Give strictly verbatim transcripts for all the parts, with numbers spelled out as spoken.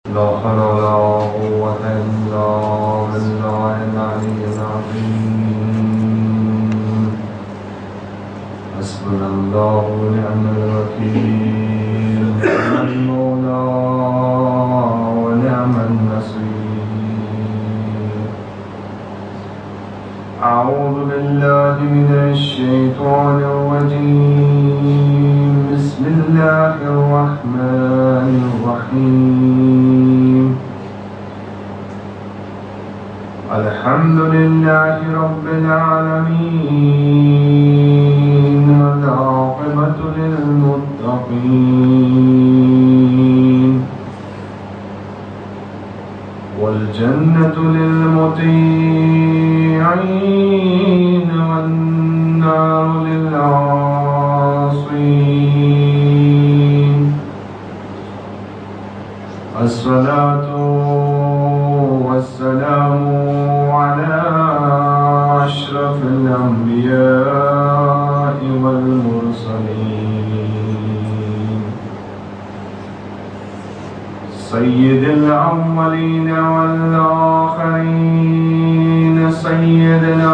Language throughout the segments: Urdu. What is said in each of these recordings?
لا حول ولا قوة إلا بالله العلي العظيم. حسبنا الله ونعم الوكيل، نعم المولى ونعم النصير. أعوذ بالله من الشيطان الرجيم. بسم الله الرحمن الرحيم. الحمد لله رب العالمين، والعاقبة للمتقين، والجنة للمطيعين، والنار للعاصين. الصلاة والسلام على أشرف الأنبياء والمرسلين، سيد الأولين والآخرين، سيدنا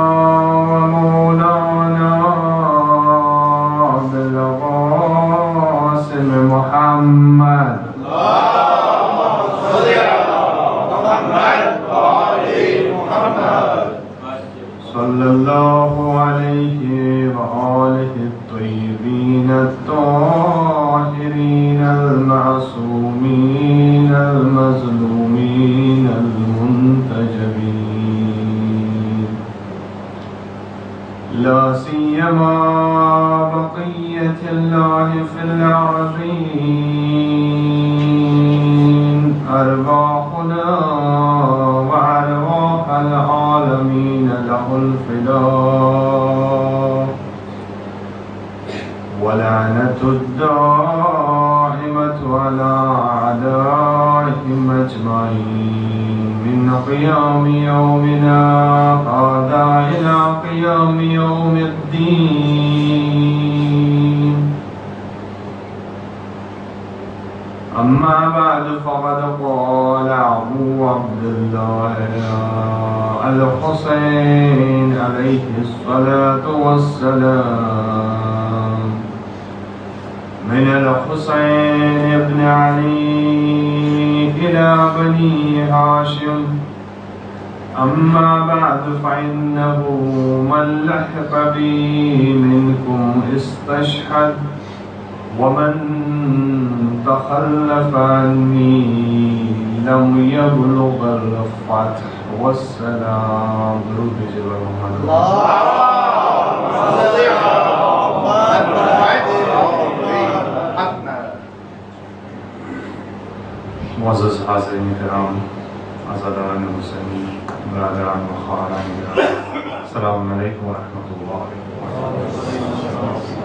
ومولانا أبي القاسم محمد صلى الله عليه وآله الطيبين الطاهرين المعصومين المظلومين المنتجبين، لا سيما بقية الله في الأرضين، أرواحنا وأرواح العالمين له الفداء، ولعنة الدائمة على أعدائهم أجمعين، من قيام يومنا هذا إلى قيام يوم الدين. أما بعد، فقد قال أبو عبد الله الحسين عليه الصلاة والسلام: من الحسين بن علي إلى بني هاشم، أما بعد فإنه من لحق بي منكم استشهد، ومن تخلف عني لم يبلغ الفتح والسلام. درود بجبر محمد. معزز حاضرین کرام، عزاداران حسینی، برادران و خواہران کرام، السلام علیکم ورحمۃ اللہ وبرکاتہ۔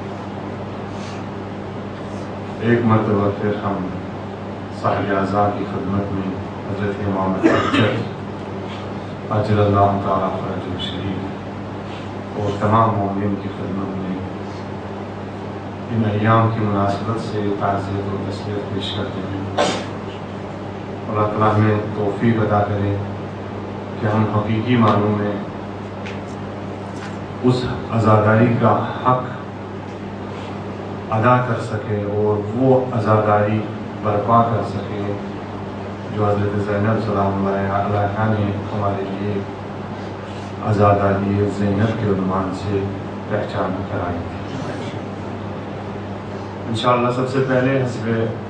ایک مرتبہ پھر ہم صاحب اعزاء کی خدمت میں حضرت امام حجت اجل اللہ تعالیٰ فرج الشریف اور تمام مومنین کی خدمت میں ان ایام کی مناسبت سے تعزیت و تسلیت پیش کرتے ہیں۔ اللہ تعالیٰ ہمیں توفیق عطا کرے کہ ہم حقیقی معنوں میں اس عزاداری کا حق ادا کر سکے اور وہ عزاداری برپا کر سکے جو حضرت زینب سلام اللہ علیہا نے ہمارے لیے عزاداری زینب کے عنوان سے پہچان کرائی تھی۔ انشاءاللہ سب سے پہلے حسب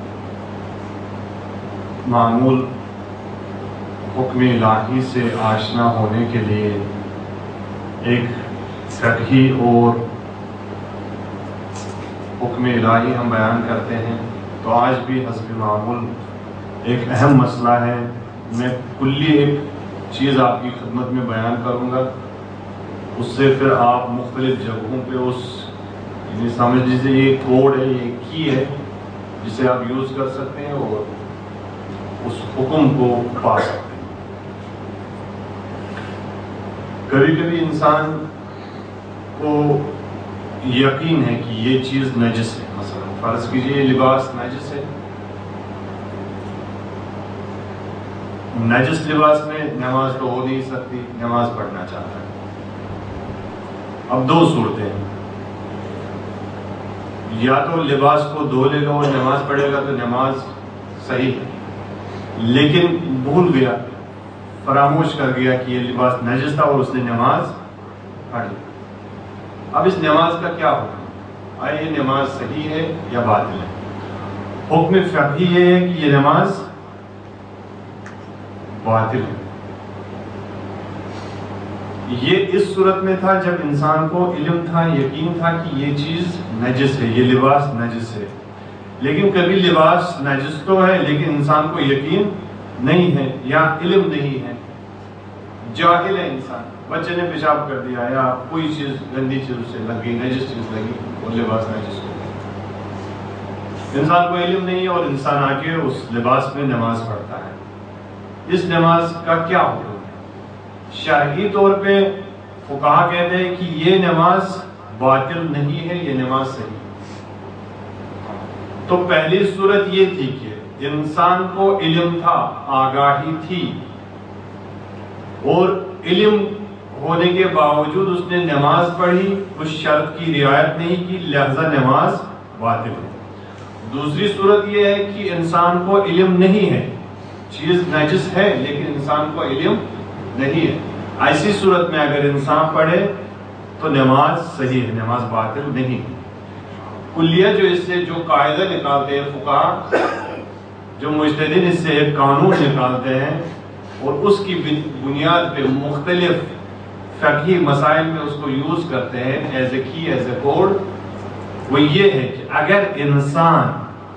معمول حکم الہی سے آشنا ہونے کے لیے ایک سطحی اور حکم الہی ہم بیان کرتے ہیں، تو آج بھی حسب معمول ایک اہم مسئلہ ہے۔ میں کلی ایک چیز آپ کی خدمت میں بیان کروں گا، اس سے پھر آپ مختلف جگہوں پہ اس یعنی سمجھ لیجیے یہ کوڈ ہے، یہ کی ہے جسے آپ یوز کر سکتے ہیں اور اس حکم کو پا سکتے ہیں۔ کبھی کبھی انسان کو یقین ہے کہ یہ چیز نجس ہے، مثلا فرض کیجئے یہ لباس نجس ہے، نجس لباس میں نماز تو ہو نہیں سکتی، نماز پڑھنا چاہتا ہے۔ اب دو صورتیں ہیں، یا تو لباس کو دھو لے گا اور نماز پڑھے گا تو نماز صحیح ہے، لیکن بھول گیا، فراموش کر گیا کہ یہ لباس نجس تھا اور اس نے نماز پڑھ لی۔ اب اس نماز کا کیا حکم؟ آئے یہ نماز صحیح ہے یا باطل ہے؟ حکم فقہی یہ ہے کہ یہ نماز باطل ہے۔ یہ اس صورت میں تھا جب انسان کو علم تھا، یقین تھا کہ یہ چیز نجس ہے، یہ لباس نجس ہے۔ لیکن کبھی لباس نجس تو ہے لیکن انسان کو یقین نہیں ہے یا علم نہیں ہے، جاہل ہے انسان، بچے نے پیشاب کر دیا یا کوئی چیز گندی چیز سے لگی، نجس چیز لگی اور لباس نجس ہو گیا۔ انسان کو علم نہیں ہے اور انسان آ کے اس لباس میں نماز پڑھتا ہے۔ اس نماز کا کیا حکم ہے؟ شرعی طور پہ فقہا کہتے ہیں کہ یہ نماز باطل نہیں ہے، یہ نماز صحیح ہے۔ تو پہلی صورت یہ تھی کہ انسان کو علم تھا، آگاہی تھی، اور علم ہونے کے باوجود اس نے نماز پڑھی، اس شرط کی رعایت نہیں کی، لہذا نماز باطل ہے۔ دوسری صورت یہ ہے کہ انسان کو علم نہیں ہے، چیز نجس ہے لیکن انسان کو علم نہیں ہے، ایسی صورت میں اگر انسان پڑھے تو نماز صحیح ہے، نماز باطل نہیں ہے۔ کلیہ جو اس سے جو قاعدہ نکالتے ہیں فقہا، جو مجتہدین اس سے ایک قانون نکالتے ہیں اور اس کی بنیاد پہ مختلف فقہی مسائل میں اس کو یوز کرتے ہیں ایز اے کی، ایز اے کوڈ، وہ یہ ہے کہ اگر انسان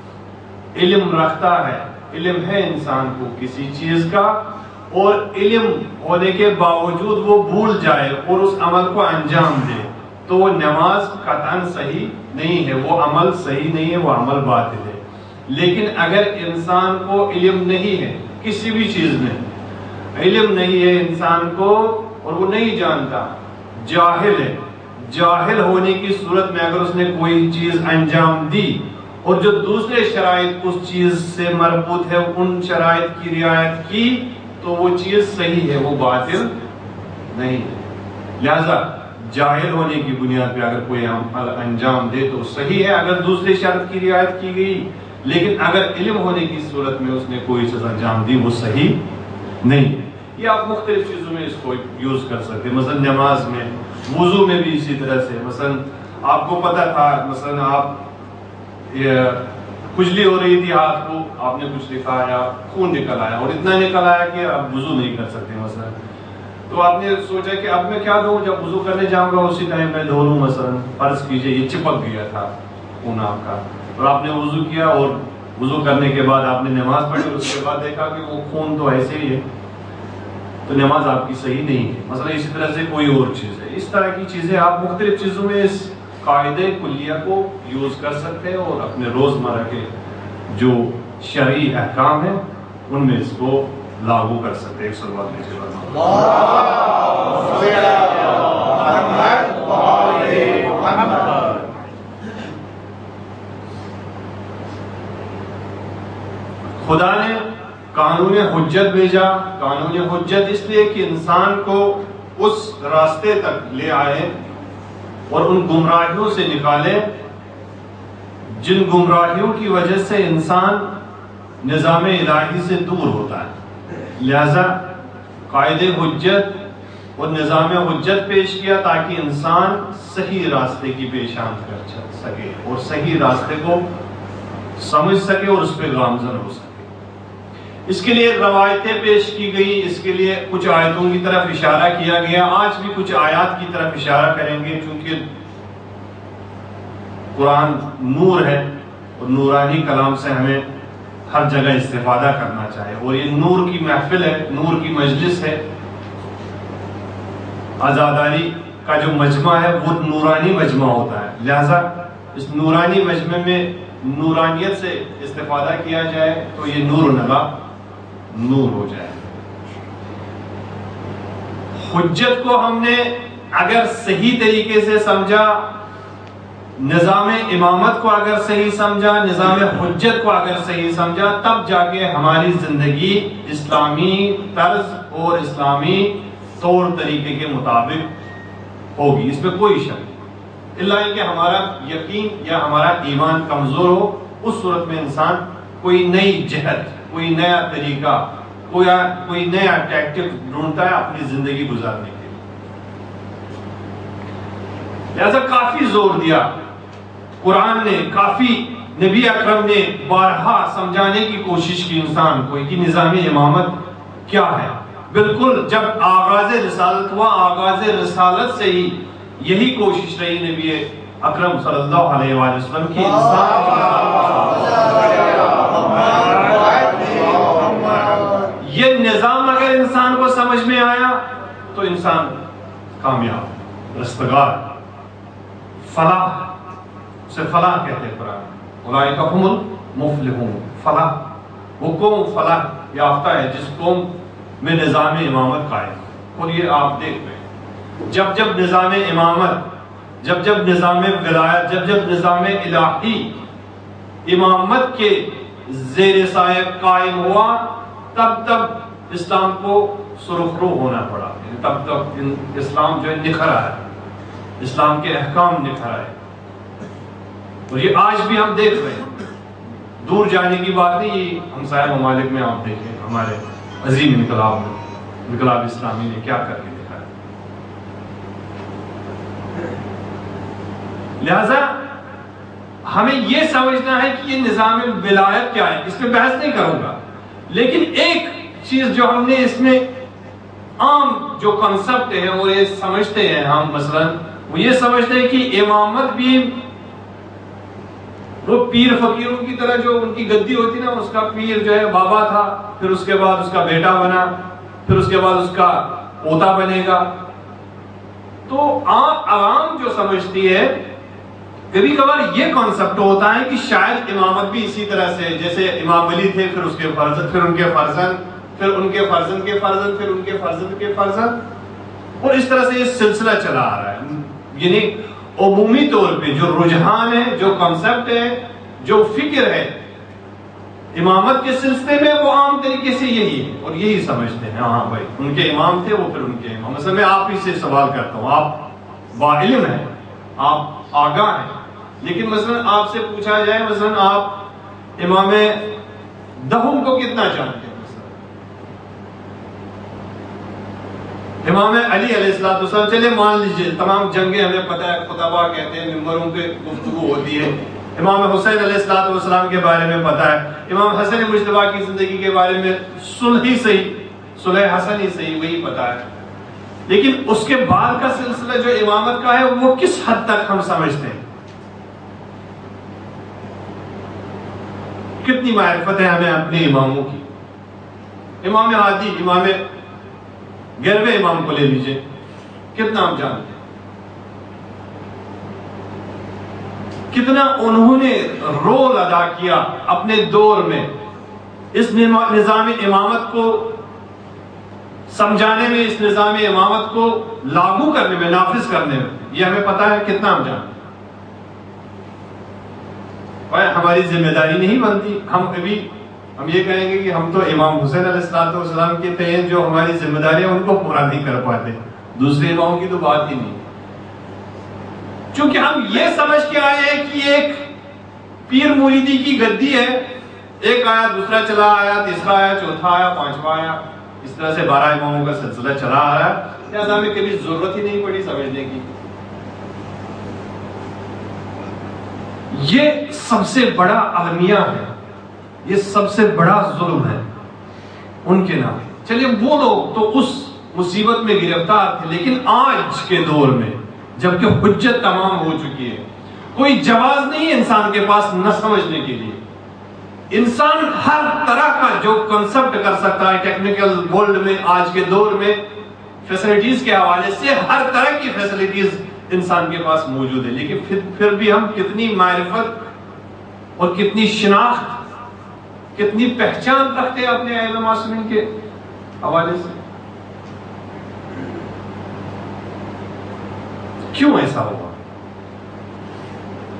علم رکھتا ہے، علم ہے انسان کو کسی چیز کا، اور علم ہونے کے باوجود وہ بھول جائے اور اس عمل کو انجام دے تو وہ نماز قطعاً صحیح نہیں ہے، وہ عمل صحیح نہیں ہے، وہ عمل باطل ہے۔ لیکن اگر انسان کو علم نہیں ہے کسی بھی چیز میں، علم نہیں ہے انسان کو اور وہ نہیں جانتا، جاہل ہے، جاہل ہونے کی صورت میں اگر اس نے کوئی چیز انجام دی اور جو دوسرے شرائط اس چیز سے مربوط ہے ان شرائط کی رعایت کی تو وہ چیز صحیح ہے، وہ باطل نہیں ہے۔ لہذا جاہل ہونے کی بنیاد پہ اگر کوئی عمل انجام دے تو صحیح ہے اگر دوسری شرط کی رعایت کی گئی، لیکن اگر علم ہونے کی صورت میں اس نے کوئی چیز انجام دی وہ صحیح نہیں ہے۔ یہ آپ مختلف چیزوں میں اس کو یوز کر سکتے ہیں، مثلا نماز میں، وضو میں بھی اسی طرح سے۔ مثلا آپ کو پتا تھا، مثلا آپ کھجلی ہو رہی تھی ہاتھ کو، آپ نے کچھ لکھا یا خون نکل آیا اور اتنا نکل آیا کہ اب وضو نہیں کر سکتے مثلا، تو آپ نے سوچا کہ اب میں کیا دوں، جب وضو کرنے جاؤں گا اسی ٹائم میں دھو لوں، مثلا فرض کیجئے یہ چپک گیا تھا خون آپ کا، اور آپ نے وضو کیا اور وضو کرنے کے بعد آپ نے نماز پڑھی اور اس کے بعد دیکھا کہ وہ خون تو ایسے ہی ہے، تو نماز آپ کی صحیح نہیں ہے۔ مثلا اسی طرح سے کوئی اور چیز ہے، اس طرح کی چیزیں آپ مختلف چیزوں میں اس قاعدے کلیہ کو یوز کر سکتے ہیں اور اپنے روزمرہ کے جو شرعی احکام ہیں ان میں اس کو لاگو کر سکتے ہیں۔ ایک سو بات لیجیے خدا نے قانون حجت بھیجا، قانون حجت اس لیے کہ انسان کو اس راستے تک لے آئے اور ان گمراہیوں سے نکالے جن گمراہیوں کی وجہ سے انسان نظام الہی سے دور ہوتا ہے۔ لہذا قائد حجت اور نظام حجت پیش کیا تاکہ انسان صحیح راستے کی پیشاند کر سکے اور صحیح راستے کو سمجھ سکے اور اس پہ گامزن ہو سکے۔ اس کے لیے روایتیں پیش کی گئی، اس کے لیے کچھ آیتوں کی طرف اشارہ کیا گیا۔ آج بھی کچھ آیات کی طرف اشارہ کریں گے چونکہ قرآن نور ہے اور نورانی کلام سے ہمیں ہر جگہ استفادہ کرنا چاہیے، اور یہ نور کی محفل ہے، نور کی مجلس ہے۔ عزاداری کا جو مجمع ہے وہ نورانی مجمع ہوتا ہے، لہذا اس نورانی مجمع میں نورانیت سے استفادہ کیا جائے تو یہ نور و نما نور ہو جائے۔ حجت کو ہم نے اگر صحیح طریقے سے سمجھا نظام امامت کو اگر صحیح سمجھا، نظام حجت کو اگر صحیح سمجھا، تب جا کے ہماری زندگی اسلامی طرز اور اسلامی طور طریقے کے مطابق ہوگی، اس میں کوئی شک نہیں، اللہ کہ ہمارا یقین یا ہمارا ایمان کمزور ہو۔ اس صورت میں انسان کوئی نئی جہت، کوئی نیا طریقہ، کوئی کوئی نیا ٹیکٹک ڈھونڈتا ہے اپنی زندگی گزارنے کے لیے۔ لہذا کافی زور دیا قرآن نے، کافی نبی اکرم نے بارہا سمجھانے کی کوشش کی انسان کو کہ نظام امامت کیا ہے۔ بالکل جب آغاز رسالت ہوا، آغاز رسالت سے ہی یہی کوشش رہی نبی اکرم صلی اللہ علیہ وآلہ وسلم کی، یہ نظام اگر انسان کو سمجھ میں آیا تو انسان کامیاب، رستگار، فلاح، سے فلاح کہتے ہیں قرآن، اولئک ھم المفلحون، فلاح، وہ قوم فلاح یافتہ ہے جس قوم میں نظام امامت قائم۔ اور یہ آپ دیکھ رہے ہیں جب جب نظام امامت، جب جب نظام ولایت، جب جب نظام الہی امامت کے زیر سایہ قائم ہوا، تب تب اسلام کو سرخرو ہونا پڑا، تب تب اسلام جو ہے نکھر آیا، اسلام کے احکام نکھر آئے۔ اور یہ آج بھی ہم دیکھ رہے ہیں، دور جانے کی بات نہیں، یہ ہمسایہ ممالک میں آپ دیکھیں ہمارے عظیم انقلاب میں، انقلاب اسلامی نے کیا کر کے دکھایا۔ لہذا ہمیں یہ سمجھنا ہے کہ یہ نظام ولایت کیا ہے، اس پہ بحث نہیں کروں گا، لیکن ایک چیز جو ہم نے اس میں عام جو کنسپٹ ہے وہ یہ سمجھتے ہیں ہم، مثلا وہ یہ سمجھتے ہیں کہ امامت بھی وہ پیر فقیروں کی طرح جو ان کی گدی ہوتی نا، اس کا پیر جو ہے بابا تھا، پھر اس کے بعد اس کا بیٹا بنا، پھر اس کے بعد اس کا پوتا بنے گا۔ تو عوام جو سمجھتی ہے، کبھی کبھار یہ کانسیپٹ ہوتا ہے کہ شاید امامت بھی اسی طرح سے، جیسے امام علی تھے، پھر اس کے فرزند، پھر ان کے فرزند، پھر ان کے فرزند کے فرزند، پھر ان کے فرزند کے فرزند، اور اس طرح سے یہ سلسلہ چلا آ رہا ہے۔ یعنی عمومی طور پہ جو رجحان ہے، جو کنسپٹ ہے، جو فکر ہے امامت کے سلسلے میں، وہ عام طریقے سے یہی ہے اور یہی سمجھتے ہیں، ہاں بھائی ان کے امام تھے، وہ پھر ان کے امام۔ مثلا میں آپ ہی سے سوال کرتا ہوں، آپ باعلم ہیں، آپ آگاہ ہیں، لیکن مثلا آپ سے پوچھا جائے مثلا آپ امام دہم کو کتنا جانتے ہیں؟ امام علی علیہ الصلوۃ والسلام، چلے مان لیجئے تمام جنگیں ہمیں پتہ ہے، خطبہ کہتے ہیں، ممبروں پہ گفتگو ہوتی ہے، امام حسین علیہ الصلوۃ والسلام کے بارے میں پتہ ہے، امام حسن مجتبیٰ کی زندگی کے بارے میں صلح ہی صحیح، صلح حسن ہی صحیح، وہی پتہ ہے، لیکن اس کے بعد کا سلسلہ جو امامت کا ہے وہ کس حد تک ہم سمجھتے ہیں؟ کتنی معرفت ہے ہمیں اپنے اماموں کی؟ امام ہادی، امام گیارہویں امام کو لے لیجئے، کتنا ہم جانتے ہیں؟ کتنا انہوں نے رول ادا کیا اپنے دور میں اس نظام امامت کو سمجھانے میں، اس نظام امامت کو لاگو کرنے میں، نافذ کرنے میں، یہ ہمیں پتا ہے کتنا ہم جانتے ہیں۔ اور ہماری ذمہ داری نہیں بنتی، ہم کبھی ہم یہ کہیں گے کہ ہم تو امام حسین علیہ الصلوۃ والسلام کے تئیں جو ہماری ذمہ داری ہے ان کو پورا نہیں کر پاتے، دوسرے اماموں کی تو بات ہی نہیں، چونکہ ہم یہ سمجھ کے آئے ہیں کہ ایک پیر مریدی کی گدی ہے، ایک آیا، دوسرا چلا آیا، تیسرا آیا، چوتھا آیا، پانچواں آیا، اس طرح سے بارہ اماموں کا سلسلہ چلا آ رہا ہے، لہٰذا ہمیں کبھی ضرورت ہی نہیں پڑی سمجھنے کی۔ یہ سب سے بڑا المیہ ہے، یہ سب سے بڑا ظلم ہے ان کے نام۔ چلیے وہ لوگ تو اس مصیبت میں گرفتار تھے، لیکن آج کے دور میں جبکہ حجت تمام ہو چکی ہے، کوئی جواز نہیں ہے انسان کے پاس نہ سمجھنے کے لیے۔ انسان ہر طرح کا جو کنسپٹ کر سکتا ہے ٹیکنیکل ورلڈ میں، آج کے دور میں فیسلٹیز کے حوالے سے ہر طرح کی فیسلٹیز انسان کے پاس موجود ہے، لیکن پھر پھر بھی ہم کتنی معرفت اور کتنی شناخت، کتنی پہچان رکھتے ہیں اپنے ائمہ معصومین کے حوالے سے؟ کیوں ایسا ہوا؟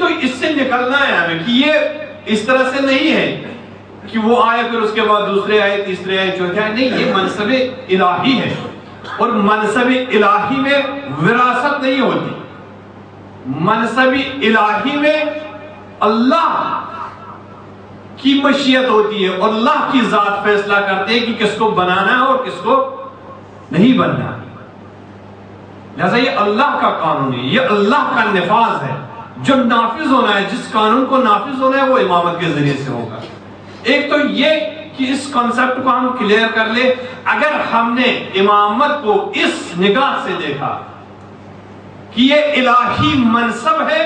تو اس سے نکلنا ہے ہمیں کہ یہ اس طرح سے نہیں ہے کہ وہ آئے پھر اس کے بعد دوسرے آئے تیسرے آئے چوتھے آئے، نہیں، یہ منصب الہی ہے، اور منصب الہی میں وراثت نہیں ہوتی، منصب الہی میں اللہ کی مشیت ہوتی ہے، اور اللہ کی ذات فیصلہ کرتے ہیں کہ کس کو بنانا ہے اور کس کو نہیں بننا ہے۔ لہذا یہ اللہ کا قانون ہے، یہ اللہ کا نفاذ ہے، جو نافذ ہونا ہے، جس قانون کو نافذ ہونا ہے وہ امامت کے ذریعے سے ہوگا۔ ایک تو یہ کہ اس کانسیپٹ کو ہم کلیئر کر لیں، اگر ہم نے امامت کو اس نگاہ سے دیکھا کہ یہ الہی منصب ہے،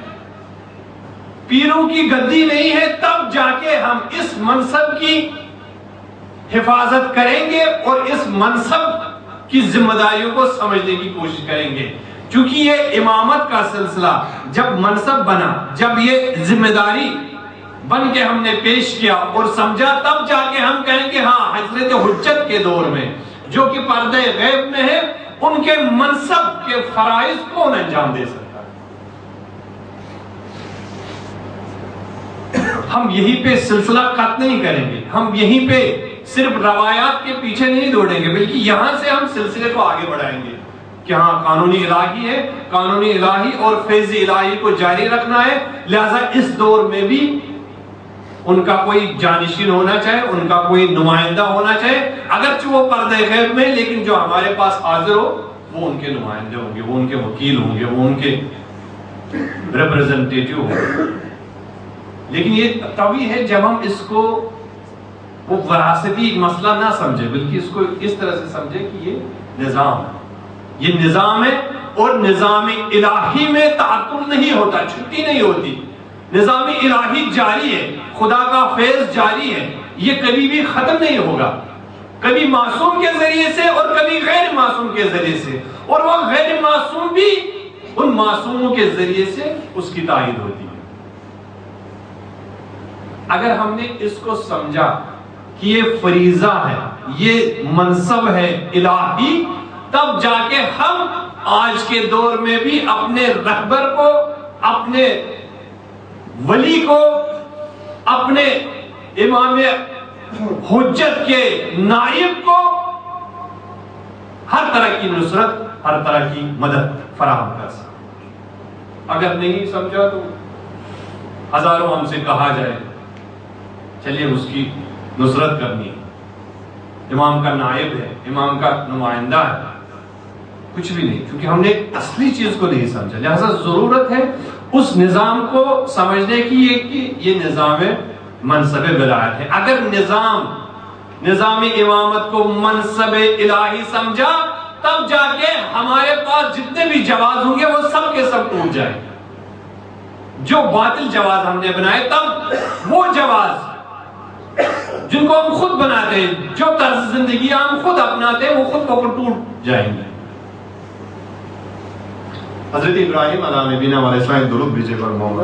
پیروں کی گدی نہیں ہے، تب جا کے ہم اس منصب کی حفاظت کریں گے اور اس منصب کی ذمہ داریوں کو سمجھنے کی کوشش کریں گے، چونکہ یہ امامت کا سلسلہ جب منصب بنا، جب یہ ذمہ داری بن کے ہم نے پیش کیا اور سمجھا، تب جا کے ہم کہیں کہ ہاں حضرت حجت کے دور میں جو کہ پردہ غیب میں ہے، ان کے منصب کے فرائض کون انجام دے سکتا ہے۔ ہم یہیں پہ سلسلہ قطع نہیں کریں گے، ہم یہیں پہ صرف روایات کے پیچھے نہیں دوڑیں گے، بلکہ یہاں سے ہم سلسلے کو آگے بڑھائیں گے کہ ہاں قانونی الہی ہے، قانونی الہی اور فیض الہی کو جاری رکھنا ہے، لہذا اس دور میں بھی ان کا کوئی جانشین ہونا چاہے، ان کا کوئی نمائندہ ہونا چاہے، اگرچہ وہ پردہ غیب میں، لیکن جو ہمارے پاس حاضر ہو وہ ان کے نمائندے ہوں گے، وہ ان کے وکیل ہوں گے، وہ ان کے ریپرزنٹیٹیو ہوں گے۔ لیکن یہ تبھی ہے جب ہم اس کو وہ وراثتی مسئلہ نہ سمجھے، بلکہ اس کو اس طرح سے سمجھے کہ یہ نظام ہے، یہ نظام ہے، اور نظام الہی میں تعطل نہیں ہوتا، چھٹی نہیں ہوتی، نظام الہی جاری ہے، خدا کا فیض جاری ہے، یہ کبھی بھی ختم نہیں ہوگا، کبھی معصوم کے ذریعے سے اور کبھی غیر معصوم کے ذریعے سے، اور وہ غیر معصوم بھی ان معصوموں کے ذریعے سے اس کی تائید ہوتی ہے۔ اگر ہم نے اس کو سمجھا کہ یہ فریضہ ہے، یہ منصب ہے الہی، تب جا کے ہم آج کے دور میں بھی اپنے رہبر کو، اپنے ولی کو، اپنے امام حجت کے نائب کو ہر طرح کی نصرت، ہر طرح کی مدد فراہم کر سکتے۔ اگر نہیں سمجھا تو ہزاروں ہم سے کہا جائے چلیے اس کی نصرت کرنی ہے، امام کا نائب ہے، امام کا نمائندہ ہے، کچھ بھی نہیں، کیونکہ ہم نے اصلی چیز کو نہیں سمجھا۔ لہذا ضرورت ہے اس نظام کو سمجھنے کی یہ کہ یہ نظام منصب ولایت ہے۔ اگر نظام نظام امامت کو منصب الہی سمجھا، تب جا کے ہمارے پاس جتنے بھی جواز ہوں گے وہ سب کے سب ٹوٹ جائیں گے۔ جو باطل جواز ہم نے بنائے، تب وہ جواز جن کو ہم خود بناتے ہیں، جو طرز زندگی ہم خود اپناتے ہیں، وہ خود بخود ٹوٹ جائیں گے۔ حضرت ابراہیم علیہ نبینا علیہ السلام درود بھیجے پر محمد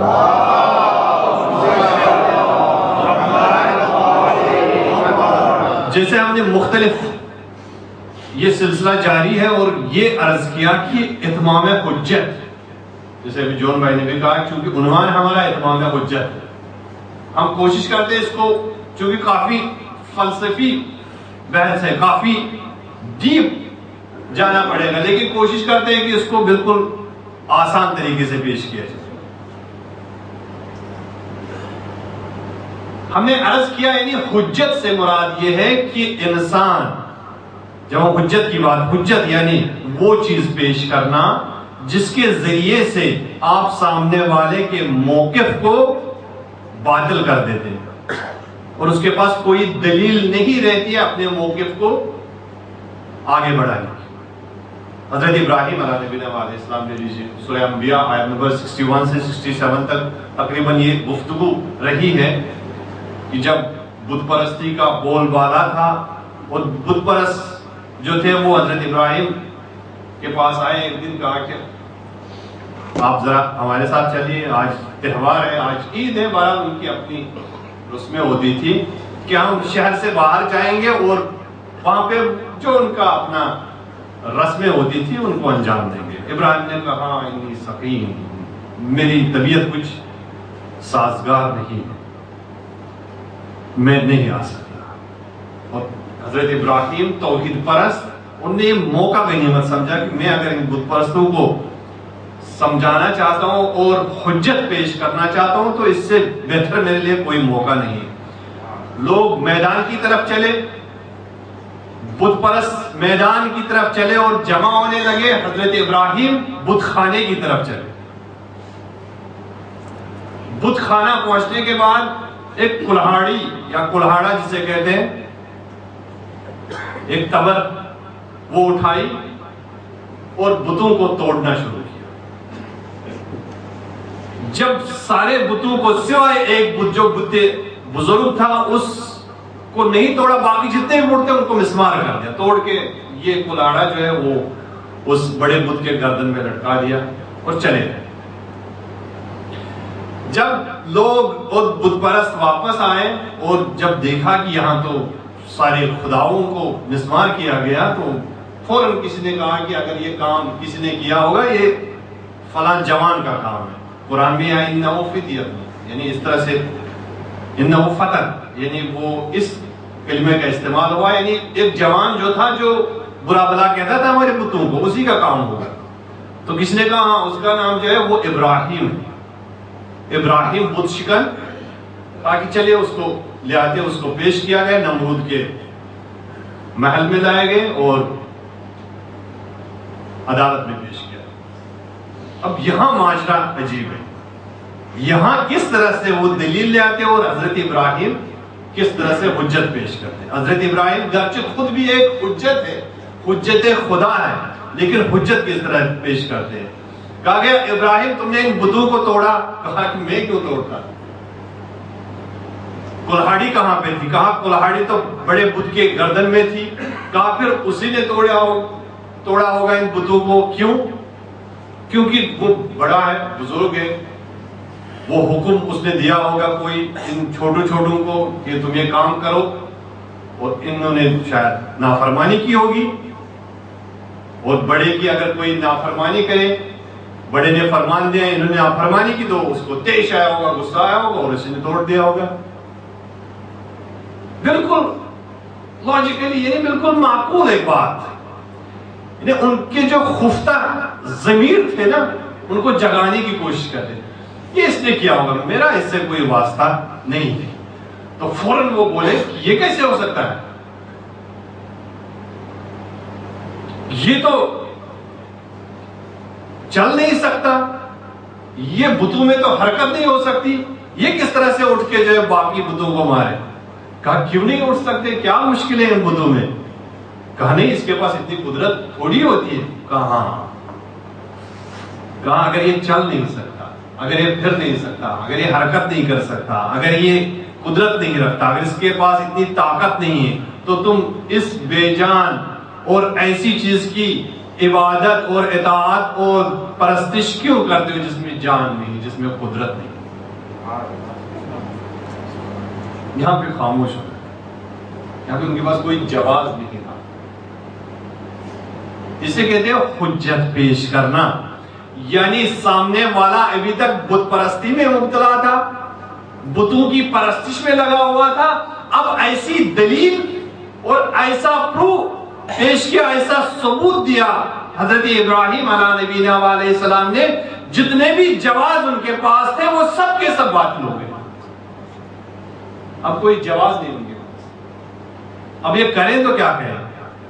جیسے ہم نے مختلف یہ سلسلہ جاری ہے اور یہ عرض کیا کہ اتمام حجت، جیسے ابھی جون بھائی نے بھی کہا، چونکہ عنوان ہمارا اتمام حجت، ہم کوشش کرتے ہیں اس کو، چونکہ کافی فلسفی بحث ہے، کافی ڈیپ جانا پڑے گا، لیکن کوشش کرتے ہیں کہ اس کو بالکل آسان طریقے سے پیش کیا جائے۔ ہم نے عرض کیا یعنی حجت سے مراد یہ ہے کہ انسان، جب ہم حجت کی بات، حجت یعنی وہ چیز پیش کرنا جس کے ذریعے سے آپ سامنے والے کے موقف کو باطل کر دیتے ہیں اور اس کے پاس کوئی دلیل نہیں رہتی ہے اپنے موقف کو آگے بڑھانے کی۔ حضرت ابراہیم علیہ نبینا علیہ السلام نے لیجیے سورہ انبیاء آیت نمبر اکسٹھ سے سڑسٹھ تک تقریباً یہ گفتگو رہی ہے کہ جب بت پرستی کا بول بالا تھا اور بت پرست جو تھے وہ حضرت ابراہیم کے پاس آئے، ایک دن کہا کہ آپ ذرا ہمارے ساتھ چلیے، آج تہوار ہے، آج عید ہے، بہرحال ان کی اپنی رسمیں ہوتی تھی کہ ہم شہر سے باہر جائیں گے اور وہاں پہ جو ان کا اپنا رسمیں ہوتی تھی ان کو انجام دیں گے۔ ابراہیم نے کہا انی سقیم، میری طبیعت کچھ سازگار نہیں ہے، میں نہیں آ سکتا. اور حضرت ابراہیم توحید پرست، انہوں نے یہ موقع غنیمت سمجھا کہ میں اگر ان بت پرستوں کو سمجھانا چاہتا ہوں اور حجت پیش کرنا چاہتا ہوں تو اس سے بہتر میرے لیے کوئی موقع نہیں ہے. لوگ میدان کی طرف چلے، بت پرست میدان کی طرف چلے اور جمع ہونے لگے. حضرت ابراہیم بت خانے کی طرف چلے. بت خانہ پہنچنے کے بعد ایک کلہاڑی یا کلہاڑا جسے کہتے ہیں، ایک تبر وہ اٹھائی اور بتوں کو توڑنا شروع کیا. جب سارے بتوں کو سوائے ایک بت جو بت بزرگ تھا اس کو نہیں توڑا، باقی جتنے بھی بت تھے ان کو مسمار کر دیا، توڑ کے یہ کلاڑا جو ہے وہ اس بڑے بت کے گردن میں لٹکا دیا اور چلے گئے. جب لوگ اور بت پرست واپس آئے اور جب دیکھا کہ یہاں تو سارے خداؤں کو مسمار کیا گیا تو فوراً کسی نے کہا کہ اگر یہ کام کسی نے کیا ہوگا یہ فلاں جوان کا کام ہے. قرآن میں آیا انہو فتیۃ، یعنی اس طرح سے انہو فتن، یعنی وہ اس کلمے کا استعمال ہوا، یعنی ایک جوان جو تھا جو برا بلا کہتا تھا ہمارے بتوں کو، اسی کا کام ہوگا. تو کسی نے کہا ہاں اس کا نام جو ہے وہ ابراہیم ہے، ابراہیم بت شکن. تاکہ چلے اس کو لے آتے، اس کو پیش کیا گیا، نمرود کے محل میں لائے گئے اور عدالت میں پیش کیا. اب یہاں معاشرہ عجیب ہے. یہاں کس طرح سے وہ دلیل لے آتے اور حضرت ابراہیم کس طرح سے حجت پیش کرتے. حضرت ابراہیم گرچہ خود بھی ایک حجت ہے، حجت خدا ہے، لیکن حجت کس طرح پیش کرتے ہیں. کہا گیا ابراہیم تم نے ان بتوں کو توڑا. کہا کہ میں کیوں توڑتا. کلہاڑی کہاں پہ تھی. کہا کلہاڑی تو بڑے بت کے گردن میں تھی. کہا پھر اسی نے توڑا ہو توڑا ہوگا ان بتوں کو. کیوں؟ کیونکہ وہ بڑا ہے، بزرگ ہے، وہ حکم اس نے دیا ہوگا کوئی ان چھوٹوں چھوٹوں کو کہ تم یہ کام کرو، اور انہوں نے شاید نافرمانی کی ہوگی. اور بڑے کی اگر کوئی نافرمانی کرے، بڑے نے فرمان دیا، انہوں نے نافرمانی کی تو اس کو تیش آیا ہوگا، غصہ آیا ہوگا اور اس نے توڑ دیا ہوگا. بالکل لاجیکلی، یعنی بالکل معقول ایک بات. یعنی ان کے جو خفتہ ضمیر تھے نا، ان کو جگانے کی کوشش کرتے، یہ اس نے کیا ہوگا، میرا اس سے کوئی واسطہ نہیں ہے. تو فوراً وہ بولے یہ کیسے ہو سکتا ہے، یہ تو چل نہیں سکتا، یہ بتوں میں تو حرکت نہیں ہو سکتی، یہ کس طرح سے اٹھ کے جو ہے باقی بتوں کو مارے. کہا کیوں نہیں اٹھ سکتے، کیا مشکل ہے ان بتوں میں. کہا نہیں اس کے پاس اتنی قدرت تھوڑی ہوتی ہے. کہا ہاں. کہا اگر یہ چل نہیں سکتا، اگر یہ پھر نہیں سکتا، اگر یہ حرکت نہیں کر سکتا، اگر یہ قدرت نہیں رکھتا، اگر اس کے پاس اتنی طاقت نہیں ہے، تو تم اس بے جان اور ایسی چیز کی عبادت اور اطاعت اور پرستش کیوں کرتے ہو جس میں جان نہیں، جس میں قدرت نہیں. یہاں پہ خاموش ہو گئے، یہاں پہ ان کے پاس کوئی جواز نہیں تھا. اسے کہتے ہیں حجت پیش کرنا. یعنی سامنے والا ابھی تک بت پرستی میں مبتلا تھا، بتوں کی پرستش میں لگا ہوا تھا. اب ایسی دلیل اور ایسا پروف پیش کیا، ایسا ثبوت دیا حضرت ابراہیم علیہ نبینا علیہ السلام نے، جتنے بھی جواز ان کے پاس تھے وہ سب کے سب باطل ہو گئے. اب کوئی جواز نہیں ان کے پاس. اب یہ کریں تو کیا کہیں.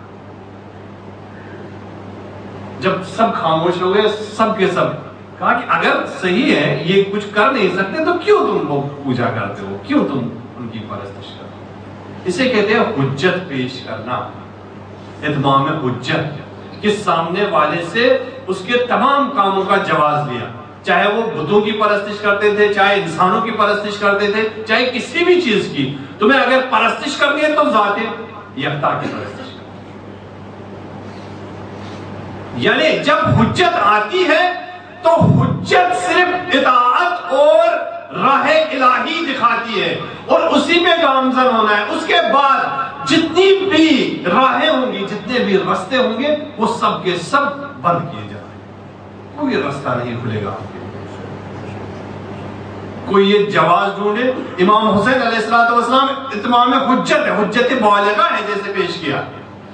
جب سب خاموش ہو گئے، سب کے سب کہا کہ اگر صحیح ہے یہ کچھ کر نہیں سکتے تو کیوں تم لوگ پوجا کرتے ہو، کیوں تم ان کی پرستش کرتے ہو. اسے کہتے ہیں حجت پیش کرنا، اتمام حجت، کہ سامنے والے سے اس کے تمام کاموں کا جواز لیا. چاہے وہ بتوں کی پرستش کرتے تھے، چاہے انسانوں کی پرستش کرتے تھے، چاہے کسی بھی چیز کی. تمہیں اگر پرستش کرنی ہے تو ذات یکتا کی پرستش. یعنی جب حجت آتی ہے تو حجت صرف اطاعت اور راہ الہی دکھاتی ہے اور اسی میں گامزن ہونا ہے. اس کے بعد جتنی بھی راہیں ہوں گی، جتنے بھی رستے ہوں گے، وہ سب کے سب بند کیے جائیں. کوئی راستہ نہیں کھلے گا آپ کے. کوئی یہ جواز ڈھونڈے. امام حسین علیہ الصلوۃ والسلام اتمام حجت ہے, حجت بالغہ ہے جیسے پیش کیا,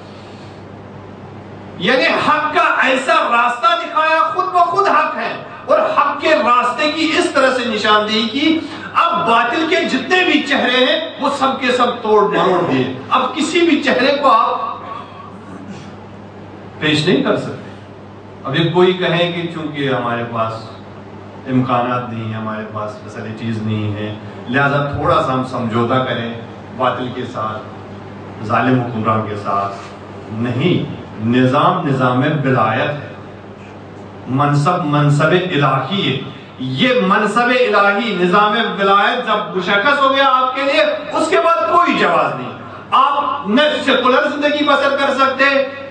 یعنی حق کا ایسا راستہ دکھایا, خود بخود حق ہے, اور حق کے راستے کی اس طرح سے نشاندہی کی. اب باطل کے جتنے بھی چہرے ہیں وہ سب کے سب توڑ مروڑ دیے. اب کسی بھی چہرے کو آپ پیش نہیں کر سکتے. اب یہ کوئی کہے کہ چونکہ ہمارے پاس امکانات نہیں ہیں, ہمارے پاس فیسلٹیز نہیں ہیں, لہذا تھوڑا سا ہم سمجھوتا کریں باطل کے ساتھ, ظالم حکمران کے ساتھ. نہیں, نظام نظام ولایت ہے, منصب منصب الہی ہے. یہ منصب الہی نظام ولایت جب مشخص ہو گیا آپ کے لیے, اس کے بعد کوئی جواز نہیں. آپ نہ سیکولر زندگی بسر کر سکتے,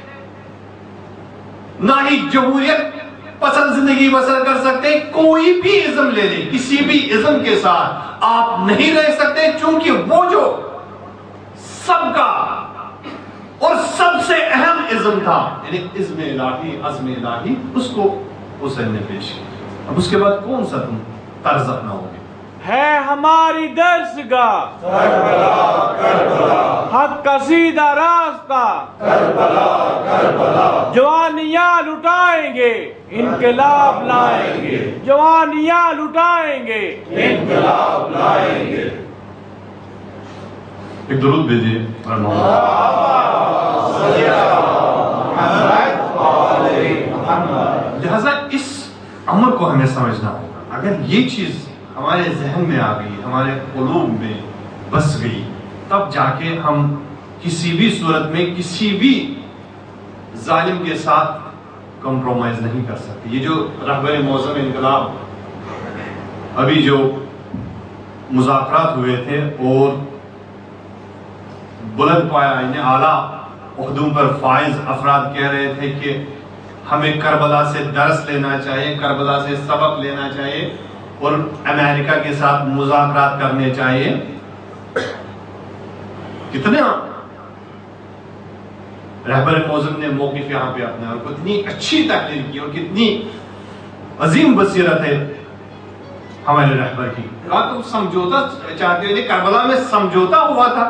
نہ ہی جمہوریت پسند زندگی بسر کر سکتے. کوئی بھی ازم لے لیں, کسی بھی ازم کے ساتھ آپ نہیں رہ سکتے, چونکہ وہ جو سب کا اور سب سے اہم ازم تھا, یعنی ازم الہی, عزم الہی, اس کو حسین نے پیش کیا. اب اس کے بعد کون سا تم طرز اپنا ہوگے؟ ہے ہماری درسگاہ کربلا کربلا, حق کا سیدھا راستہ کربلا کربلا, جوانیاں لٹائیں گے انقلاب لائیں گے, جوانیاں لٹائیں گے انقلاب لائیں گے. ایک درود بھیجیے. لہذا اس امر کو ہمیں سمجھنا ہوگا. اگر یہ چیز ہمارے ذہن میں آ گئی, ہمارے قلوب میں بس گئی, تب جا کے ہم کسی بھی صورت میں کسی بھی ظالم کے ساتھ کمپرومائز نہیں کر سکتے. یہ جو رہبر معظم انقلاب ابھی جو مذاکرات ہوئے تھے اور بلند پایا یعنی اعلیٰ عہدوں پر فائز افراد کہہ رہے تھے کہ ہمیں کربلا سے درس لینا چاہیے, کربلا سے سبق لینا چاہیے اور امریکہ کے ساتھ مذاکرات کرنے چاہیے. کتنے رہبر معظم نے موقف یہاں پہ اپنا, اور کتنی اچھی تحریر کی اور کتنی عظیم بصیرت ہے ہمارے رہبر کی. کہا تم سمجھوتا چاہتے ہو, کربلا میں سمجھوتا ہوا تھا,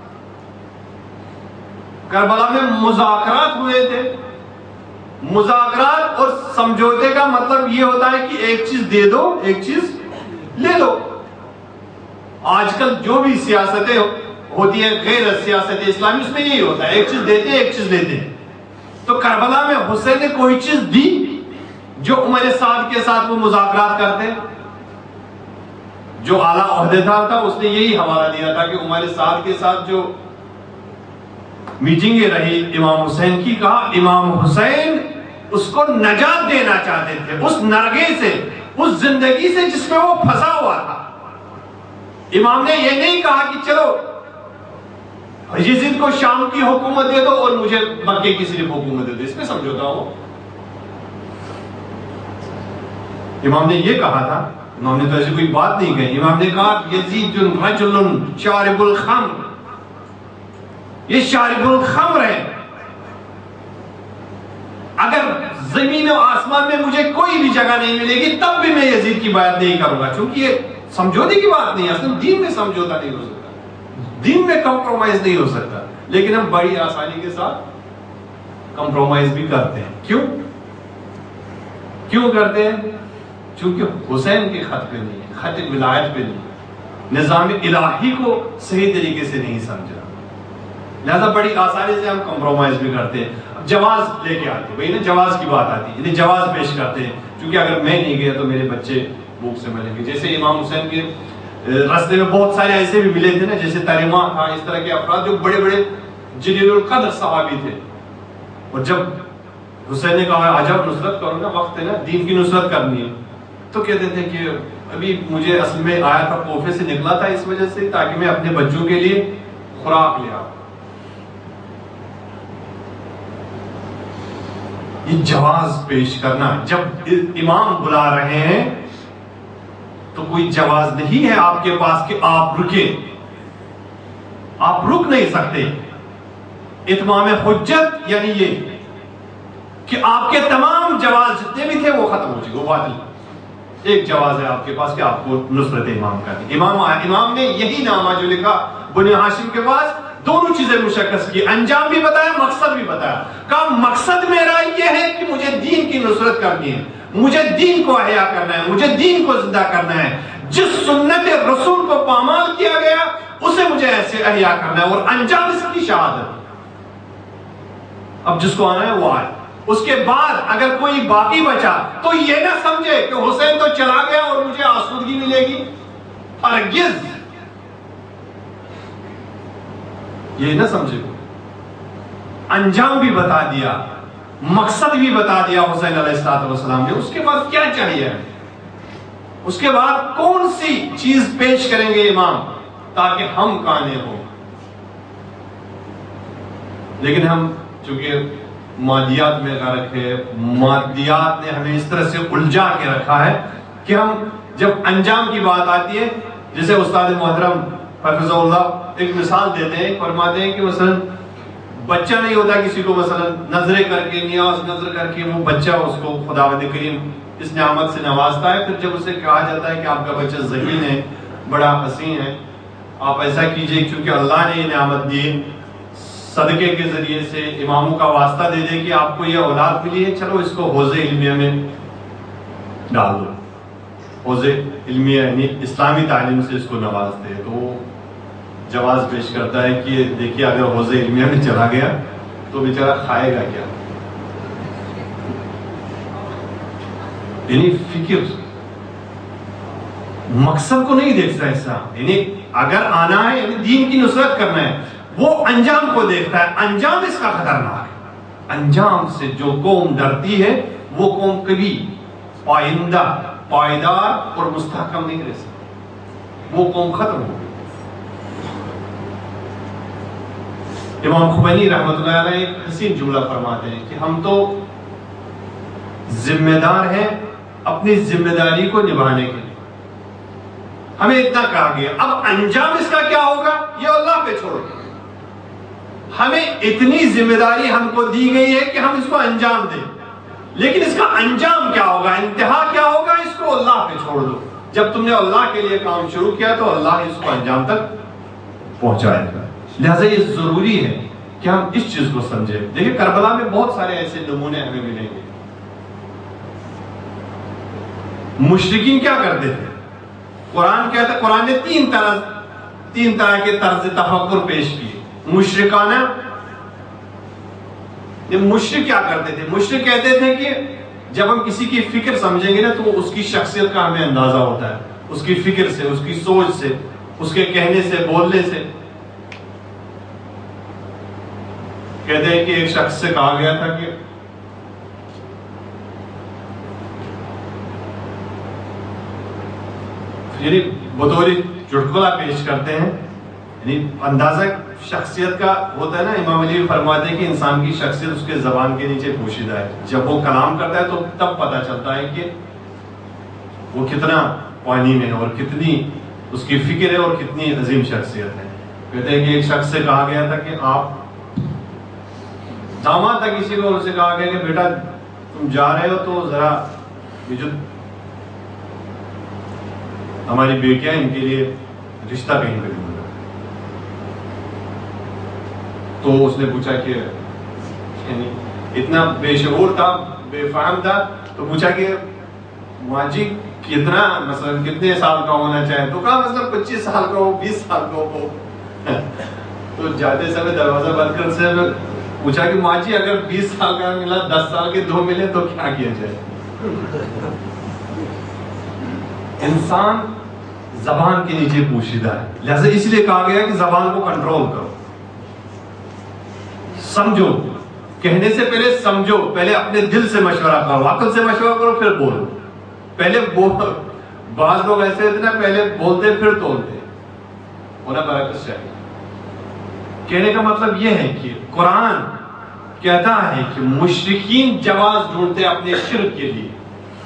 کربلا میں مذاکرات ہوئے تھے. مذاکرات اور سمجھوتے کا مطلب یہ ہوتا ہے کہ ایک چیز دے دو, ایک چیز لے لو. آج کل جو بھی سیاستیں ہوتی ہیں غیر سیاست اسلامی, اس میں یہی ہوتا ہے, ایک چیز دیتے ہیں ایک چیز لیتے ہیں. تو کربلا میں حسین نے کوئی چیز دی جو عمر سعد کے ساتھ وہ مذاکرات کرتے, جو اعلیٰ عہدیدار تھا اس نے یہی حوالہ دیا تھا کہ عمر سعد کے ساتھ جو میٹنگیں رہی امام حسین کی, کہا امام حسین اس کو نجات دینا چاہتے تھے اس نرگے سے, اس زندگی سے جس میں وہ پھنسا ہوا تھا. امام نے یہ نہیں کہا کہ چلو یزید کو شام کی حکومت دے دو اور مجھے مکے کی صرف حکومت دے دو, اس میں سمجھوتا ہو. امام نے یہ کہا تھا, امام نے تو ایسی کوئی بات نہیں کہی. امام نے کہا یزید رجل شارب الخمر, یہ شارب الخمر ہے. اگر زمین و آسمان میں مجھے کوئی بھی جگہ نہیں ملے گی تب بھی میں یزید کی بات نہیں کروں گا, چونکہ یہ سمجھوتے کی بات نہیں ہے. اصل دین میں سمجھوتا نہیں ہو سکتا, دین میں کمپرومائز نہیں ہو سکتا, لیکن ہم بڑی آسانی کے ساتھ کمپرومائز بھی کرتے ہیں. کیوں کیوں کرتے ہیں؟ چونکہ حسین کے خط پہ نہیں ہے, خط ولایت پہ نہیں, نظام الہی کو صحیح طریقے سے نہیں سمجھا, لہذا بڑی آسانی سے ہم کمپرومائز بھی کرتے ہیں. جواز لے کے آتے, بھائی نا جواز کی بات آتی ہے, یعنی جواز پیش کرتے ہیں, چونکہ اگر میں نہیں گیا تو میرے بچے بھوک سے مریں گے. جیسے امام حسین کے راستے میں بہت سارے ایسے بھی ملے تھے نا, جیسے تریمہ تھا, اس طرح کے افراد جو بڑے بڑے جلیل القدر صحابی تھے. اور جب حسین نے کہا عجب نصرت کرو نا, وقت ہے نا دین کی نصرت کرنی ہے, تو کہتے تھے کہ ابھی مجھے اصل میں آیا تھا کوفے سے نکلا تھا اس وجہ سے تاکہ میں اپنے بچوں کے لیے خوراک لے آؤں. یہ جواز پیش کرنا, جب امام بلا رہے ہیں تو کوئی جواز نہیں ہے آپ کے پاس کہ آپ رکیں, آپ رک نہیں سکتے. اتمام حجت یعنی یہ کہ آپ کے تمام جواز جتنے بھی تھے وہ ختم ہو چکے, وہ باطل. ایک جواز ہے آپ کے پاس کہ آپ کو نصرت امام کرنی. امام امام نے یہی نامہ جو لکھا بنی ہاشم کے پاس دونوں چیزیں مشخص کی, انجام بھی بتایا, مقصد بھی بتایا. کہا مقصد میرا یہ ہے کہ مجھے دین کی نصرت کرنی ہے, مجھے دین کو احیا کرنا ہے, مجھے دین کو زندہ کرنا ہے. جس سنت رسول کو پامال کیا گیا اسے مجھے ایسے احیا کرنا ہے, اور انجام اس کی شہادت. اب جس کو آنا ہے وہ آئے. اس کے بعد اگر کوئی باقی بچا تو یہ نہ سمجھے کہ حسین تو چلا گیا اور مجھے آسودگی ملے گی, ہرگز یہ نہ سمجھے. انجام بھی بتا دیا, مقصد بھی بتا دیا حسین علیہ السلام نے. اس کے بعد کیا چاہیے, اس کے بعد کون سی چیز پیش کریں گے امام تاکہ ہم کانے ہوں. لیکن ہم چونکہ مادیات میں غرق ہے, مادیات نے ہمیں اس طرح سے الجھا کے رکھا ہے کہ ہم جب انجام کی بات آتی ہے, جیسے استاد محترم حفظ اللہ ایک مثال دیتے ہیں, فرماتے ہیں کہ مثلا بچہ نہیں ہوتا کسی کو, مثلا نظریں کر کے, نیاز نظر کر کے وہ بچہ اس کو خداوند کریم اس نعمت سے نوازتا ہے. پھر جب اسے کہا جاتا ہے کہ آپ کا بچہ ذہین ہے, بڑا حسین ہے, آپ ایسا کیجئے چونکہ اللہ نے یہ نعمت دی, صدقے کے ذریعے سے اماموں کا واسطہ دے دے کہ آپ کو یہ اولاد ملی ہے, چلو اس کو حوض علمیہ میں ڈال دو, حوض علمیہ یعنی اسلامی تعلیم سے اس کو نواز دے. تو جواز پیش کرتا ہے کہ دیکھیے اگر حوض علمیہ میں چلا گیا تو بیچارہ کھائے گا کیا. یعنی فکر مقصد کو نہیں دیکھتا ایسا, یعنی اگر آنا ہے یعنی دین کی نصرت کرنا ہے وہ انجام کو دیکھتا ہے. انجام اس کا خطرناک ہے. انجام سے جو قوم ڈرتی ہے وہ قوم کبھی پائندہ, پائیدار اور مستحکم نہیں رہ سکتی, وہ قوم ختم ہو گئی. امام خمینی رحمۃ اللہ علیہ ایک حسین جملہ فرماتے ہیں کہ ہم تو ذمہ دار ہیں اپنی ذمہ داری کو نبھانے کے لیے. ہمیں اتنا کہا گیا, اب انجام اس کا کیا ہوگا یہ اللہ پہ چھوڑ. ہمیں اتنی ذمہ داری ہم کو دی گئی ہے کہ ہم اس کو انجام دیں, لیکن اس کا انجام کیا ہوگا, انتہا کیا ہوگا, اس کو اللہ پہ چھوڑ دو. جب تم نے اللہ کے لیے کام شروع کیا تو اللہ اس کو انجام تک پہنچائے گا. لہذا یہ ضروری ہے کہ ہم اس چیز کو سمجھیں. دیکھیں کربلا میں بہت سارے ایسے نمونے ہمیں ملیں گے. مشرکین کیا کرتے تھے, قرآن کہتا ہے, قرآن نے تین طرح تین طرح کے طرز تفکر پیش کیے. مشرکانہ, یہ مشرک کیا کرتے تھے, مشرک کہتے تھے کہ جب ہم کسی کی فکر سمجھیں گے نا تو اس کی شخصیت کا ہمیں اندازہ ہوتا ہے, اس کی فکر سے, اس کی سوچ سے, اس کے کہنے سے, بولنے سے. کہتے ہیں کہ ایک شخص سے کہا گیا تھا کہ یعنی بطور چٹکلا پیش کرتے ہیں, یعنی اندازہ شخصیت کا ہوتا ہے نا. امام علی فرماتے ہیں کہ انسان کی شخصیت اس کے زبان کے نیچے پوشیدہ ہے. جب وہ کلام کرتا ہے تو تب پتہ چلتا ہے کہ وہ کتنا پانی میں ہے اور کتنی اس کی فکر ہے اور کتنی عظیم شخصیت ہے. کہتے ہیں کہ ایک شخص سے کہا گیا تھا کہ آپ داماد تھا کسی کو, اسے کہا گیا کہ بیٹا تم جا رہے ہو تو ذرا یہ جو ہماری بیٹیاں ان کے لیے رشتہ کہیں پہ ڈھونڈ. تو اس نے پوچھا کہ یعنی اتنا بے شعور تھا, بے فہم تھا, تو پوچھا کہ ماں جی کتنا مثلا کتنے سال کا ہونا چاہے, تو کہا مثلا پچیس سال کا ہو, بیس سال کا ہو. تو جاتے سمے دروازہ بند کر سے پوچھا کہ ماں جی اگر بیس سال کا ملا, دس سال کے دو ملے تو کیا کیا جائے. انسان زبان کے نیچے پوشیدہ ہے, لہذا اس لیے کہا گیا کہ زبان کو کنٹرول کرو, سمجھو, کہنے سے پہلے سمجھو, پہلے اپنے دل سے مشورہ کرو, عقل سے مشورہ کرو, پھر بولو. پہلے بول, بعض لوگ ایسے ہوتے نا پہلے بولتے پھر تولتے, ہونا برعکس چاہیے. کہنے کا مطلب یہ ہے کہ قرآن کہتا ہے کہ مشرکین جواز ڈھونڈتے اپنے شرک کے لیے.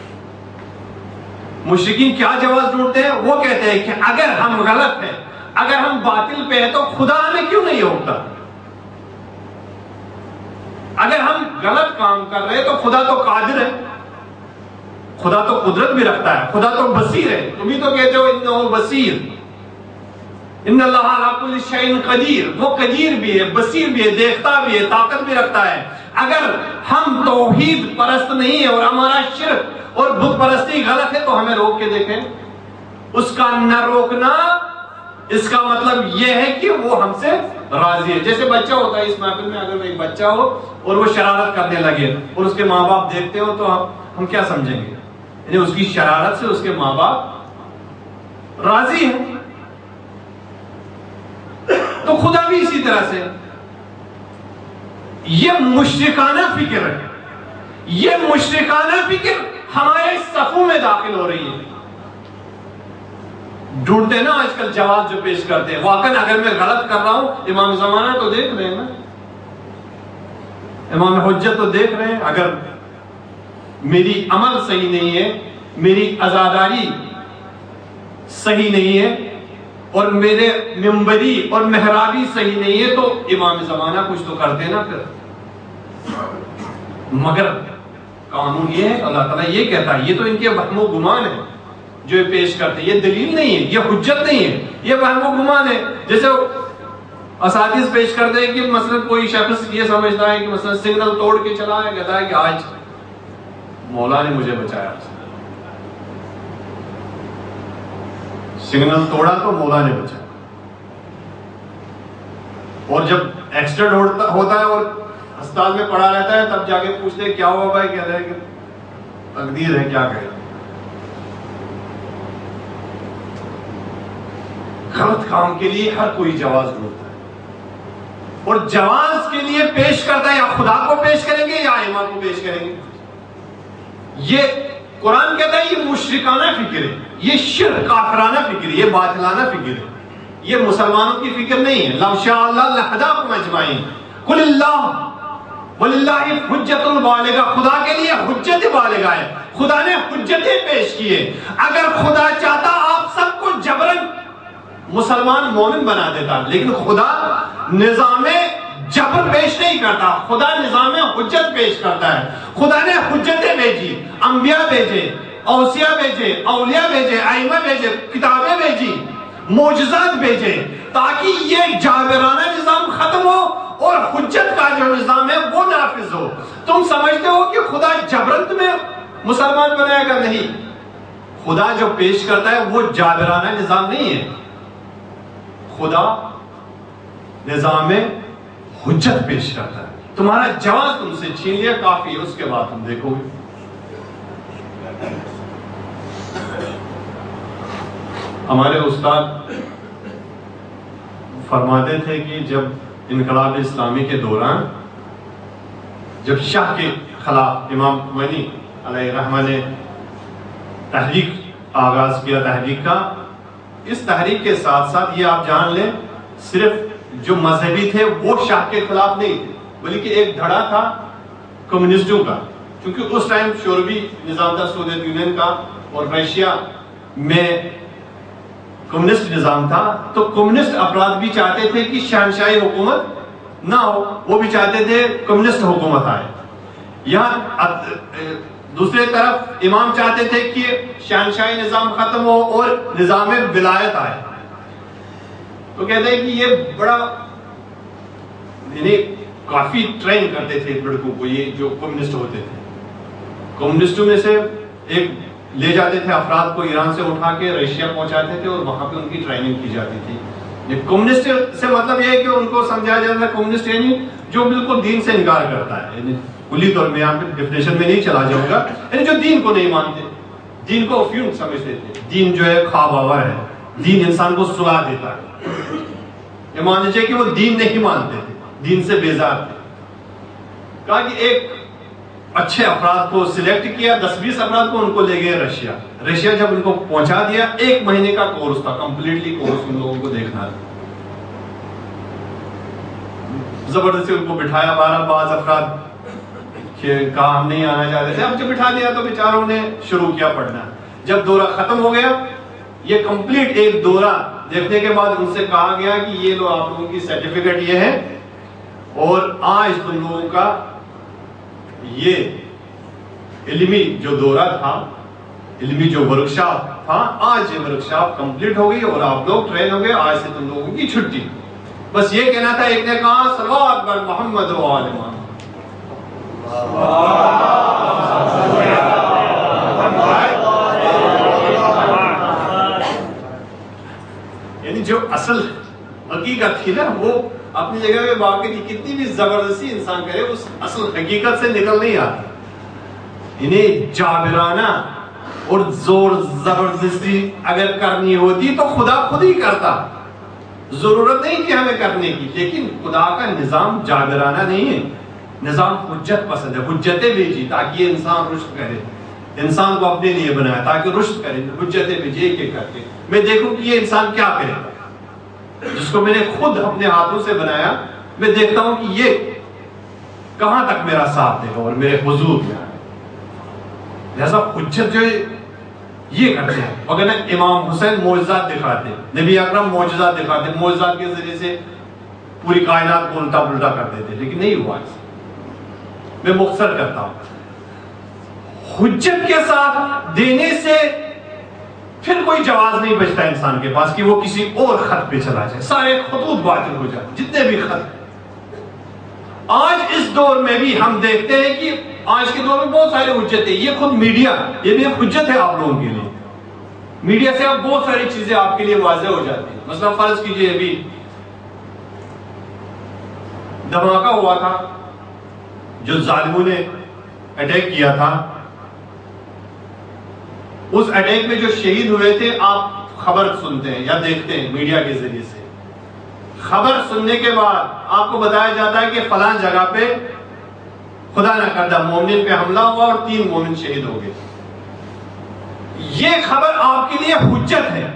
مشرکین کیا جواز ڈھونڈتے ہیں, وہ کہتے ہیں کہ اگر ہم غلط ہیں, اگر ہم باطل پہ ہیں تو خدا ہمیں کیوں نہیں روکتا. اگر ہم غلط کام کر رہے تو خدا تو قادر ہے, خدا تو قدرت بھی رکھتا ہے، خدا تو بصیر ہے، تم ہی تو کہتے ہو انہ بصیر، ان اللہ علی کل شیء قدیر، وہ قدیر بھی ہے، بصیر بھی ہے، دیکھتا بھی ہے، طاقت بھی رکھتا ہے۔ اگر ہم توحید پرست نہیں ہیں اور ہمارا شرک اور بت پرستی غلط ہے تو ہمیں روک کے دیکھیں۔ اس کا نہ روکنا اس کا مطلب یہ ہے کہ وہ ہم سے راضی ہے۔ جیسے بچہ ہوتا ہے اس محفل میں، اگر ایک بچہ ہو اور وہ شرارت کرنے لگے اور اس کے ماں باپ دیکھتے ہو تو ہم ہم کیا سمجھیں گے؟ یعنی اس کی شرارت سے اس کے ماں باپ راضی ہیں۔ تو خدا بھی اسی طرح سے، یہ مشرکانہ فکر ہے، یہ مشرکانہ فکر ہمارے صفوں میں داخل ہو رہی ہے۔ ڈھونڈتے نا آج کل جواز جو پیش کرتے ہیں، واقعا اگر میں غلط کر رہا ہوں امام زمانہ تو دیکھ رہے ہیں نا، امام حجت تو دیکھ رہے ہیں، اگر میری عمل صحیح نہیں ہے، میری عزاداری صحیح نہیں ہے اور میرے منبری اور محرابی صحیح نہیں ہے تو امام زمانہ کچھ تو کرتے نا پھر۔ مگر قانون یہ ہے، اللہ تعالیٰ یہ کہتا ہے، یہ تو ان کے وہم و گمان ہے جو یہ پیش کرتے ہیں، یہ دلیل نہیں ہے، یہ حجت نہیں ہے، یہ وہم و گمان ہے۔ جیسے اساتذ پیش کرتے ہیں کہ مثلا کوئی شخص یہ سمجھتا ہے کہ مثلا سگنل توڑ کے چلا ہے، کہتا ہے کہ آج مولا نے مجھے بچایا، سگنل توڑا تو مولا نے بچایا۔ اور جب ایکسیڈنٹ ہوتا ہے اور ہسپتال میں پڑا رہتا ہے تب جا کے پوچھتے ہیں کیا ہوا بھائی، کہتا ہے کہ تقدیر ہے، کیا کہے۔ غلط کام کے لیے ہر کوئی جواز ڈھونڈتا ہے اور جواز کے لیے پیش کرتا ہے، یا خدا کو پیش کریں گے یا ایمان کو پیش کریں گے۔ یہ قرآن کہتا ہے یہ مشرکانہ فکر ہے، یہ شرک کافرانہ فکر ہے، یہ باطلانہ فکر ہے، یہ مسلمانوں کی فکر نہیں ہے۔ لو شاء اللہ لہداکم اجمعین، قل اللہ وللہ حجت البالغہ، خدا کے لیے حجت بالغہ ہے، خدا نے حجتیں پیش کی ہے۔ اگر خدا چاہتا آپ سب کو جبرن مسلمان مومن بنا دیتا، لیکن خدا نظام جبر پیش نہیں کرتا، خدا نظام حجت پیش کرتا ہے۔ خدا نے حجتیں بھیجی، انبیاء بھیجے، اوصیاء بھیجے، اولیاء بھیجے، ائمہ بھیجے، کتابیں بھیجی، معجزات بھیجے، تاکہ یہ جابرانہ نظام ختم ہو اور حجت کا جو نظام ہے وہ نافذ ہو۔ تم سمجھتے ہو کہ خدا جبرن تمہیں مسلمان بنائے گا؟ نہیں، خدا جو پیش کرتا ہے وہ جابرانہ نظام نہیں ہے، خدا نظام حجت پیش کرتا ہے۔ تمہارا جواز تم سے چھین لیا، کافی ہے، اس کے بعد تم دیکھو گے۔ ہمارے استاد فرماتے تھے کہ جب انقلاب اسلامی کے دوران جب شاہ کے خلاف امام خمینی علیہ الرحمہ نے تحریک آغاز کیا، تحریک کا، اس تحریک کے ساتھ ساتھ یہ آپ جان لیں صرف جو مذہبی تھے وہ شاہ کے خلاف نہیں تھے، بلکہ ایک دھڑا تھا کمیونسٹوں کا، کیونکہ اس ٹائم شوروی نظام تھا سوویت یونین کا اور رشیا میں کمیونسٹ نظام تھا، تو کمیونسٹ افراد بھی چاہتے تھے کہ شہنشاہی حکومت نہ ہو، وہ بھی چاہتے تھے کمیونسٹ حکومت آئے۔ یہاں دوسرے طرف امام چاہتے تھے کہ شہنشاہی نظام ختم ہو اور نظام ولایت آئے۔ تو کہتے ہیں کہ یہ بڑا یعنی کافی ٹرین کرتے تھے لڑکوں کو، یہ جو کمیونسٹ ہوتے تھے، کمیونسٹوں میں سے ایک لے جاتے تھے افراد کو، ایران سے اٹھا کے رشیا پہنچاتے تھے اور وہاں پہ ان کی ٹریننگ کی جاتی تھی۔ کمیونسٹ سے مطلب یہ ہے کہ ان کو سمجھایا جاتا ہے کمیونسٹ یعنی جو بالکل دین سے انکار کرتا ہے، یعنی کلی طور میں یہاں پہ ڈیفینیشن میں نہیں چلا جاؤں گا، یعنی جو دین کو نہیں مانتے، دین کو افیون سمجھتے تھے، دین جو ہے خواب آور ہے، دین انسان کو سلا دیتا ہے۔ یہ مان لیجیے کہ وہ دین نہیں مانتے تھے، دین سے بیزار تھے۔ کہا کہ ایک اچھے افراد کو سلیکٹ کیا، دس بیس افراد کو، ان کو لے گئے رشیا۔ رشیا جب ان کو پہنچا دیا، ایک مہینے کا کورس تھا، کمپلیٹلی کورس ان لوگوں کو دیکھنا تھا۔ زبردستی ان کو بٹھایا، بارہ بعض افراد کہ کہا ہم نہیں آنا چاہتے تھے، اب جب بٹھا دیا تو بیچاروں نے شروع کیا پڑھنا۔ جب دورہ ختم ہو گیا، یہ کمپلیٹ ایک دورہ دیکھنے کے بعد ان سے کہا گیا کہ یہ لو آپ لوگوں کی سرٹیفکیٹ یہ ہے، اور آج تم لوگوں کا یہ علمی جو دورہ تھا علمی جو ورکشاپ تھا، آج یہ ورکشاپ کمپلیٹ ہو گئی اور آپ لوگ ٹرین ہو گئے، آج سے تم لوگوں کی چھٹی. بس یہ کہنا تھا. ایک نے کہا صلوات بر محمد و آل محمد. یعنی جو اصل حقیقت تھی نا وہ اپنی جگہ میں باقی تھی. کتنی بھی زبردستی انسان کرے اس اصل حقیقت سے نکل نہیں آتا. انہیں جابرانہ اور زور زبردستی اگر کرنی ہوتی تو خدا خود ہی کرتا، ضرورت نہیں کہ ہمیں کرنے کی. لیکن خدا کا نظام جابرانہ نہیں ہے، نظام حجت پسند ہے. حجتیں بھیجی تاکہ یہ انسان رشد کرے، انسان کو اپنے لیے بنایا تاکہ رشد کرے. حجتیں بھیجی ایک ایک کر کے. میں دیکھوں کہ یہ انسان کیا کرے گا. جس کو میں نے خود اپنے ہاتھوں سے بنایا، میں دیکھتا ہوں کہ یہ کہاں تک میرا ساتھ دے گا اور میرے حضور میں آئے. لہذا حجت جو ہے یہ کرتے ہیں. اگر امام حسین معجزات دکھاتے، نبی اکرم معجزات دکھاتے، معجزات کے ذریعے سے پوری کائنات کو الٹا پلٹا کر دیتے، لیکن نہیں ہوا ایسا. میں مختصر کرتا ہوں. حجت کے ساتھ دینے سے پھر کوئی جواز نہیں بچتا انسان کے پاس کہ وہ کسی اور خط پہ چلا جائے. سارے خطوط باطل ہو جائے، جتنے بھی خط. آج اس دور میں بھی ہم دیکھتے ہیں کہ آج کے دور میں بہت سارے حجت ہیں. یہ خود میڈیا، یہ بھی ایک حجت ہے آپ لوگوں کے لیے. میڈیا سے آپ بہت ساری چیزیں آپ کے لیے واضح ہو جاتی ہیں. مثلا فرض کیجئے ابھی دھماکہ ہوا تھا جو ظالموں نے اٹیک کیا تھا، اس اٹیک میں جو شہید ہوئے تھے آپ خبر سنتے ہیں یا دیکھتے ہیں میڈیا کے ذریعے سے. خبر سننے کے بعد آپ کو بتایا جاتا ہے کہ فلاں جگہ پہ خدا نہ کردہ مومن پہ حملہ ہوا اور تین مومن شہید ہو گئے. یہ خبر آپ کے لیے حجت ہے.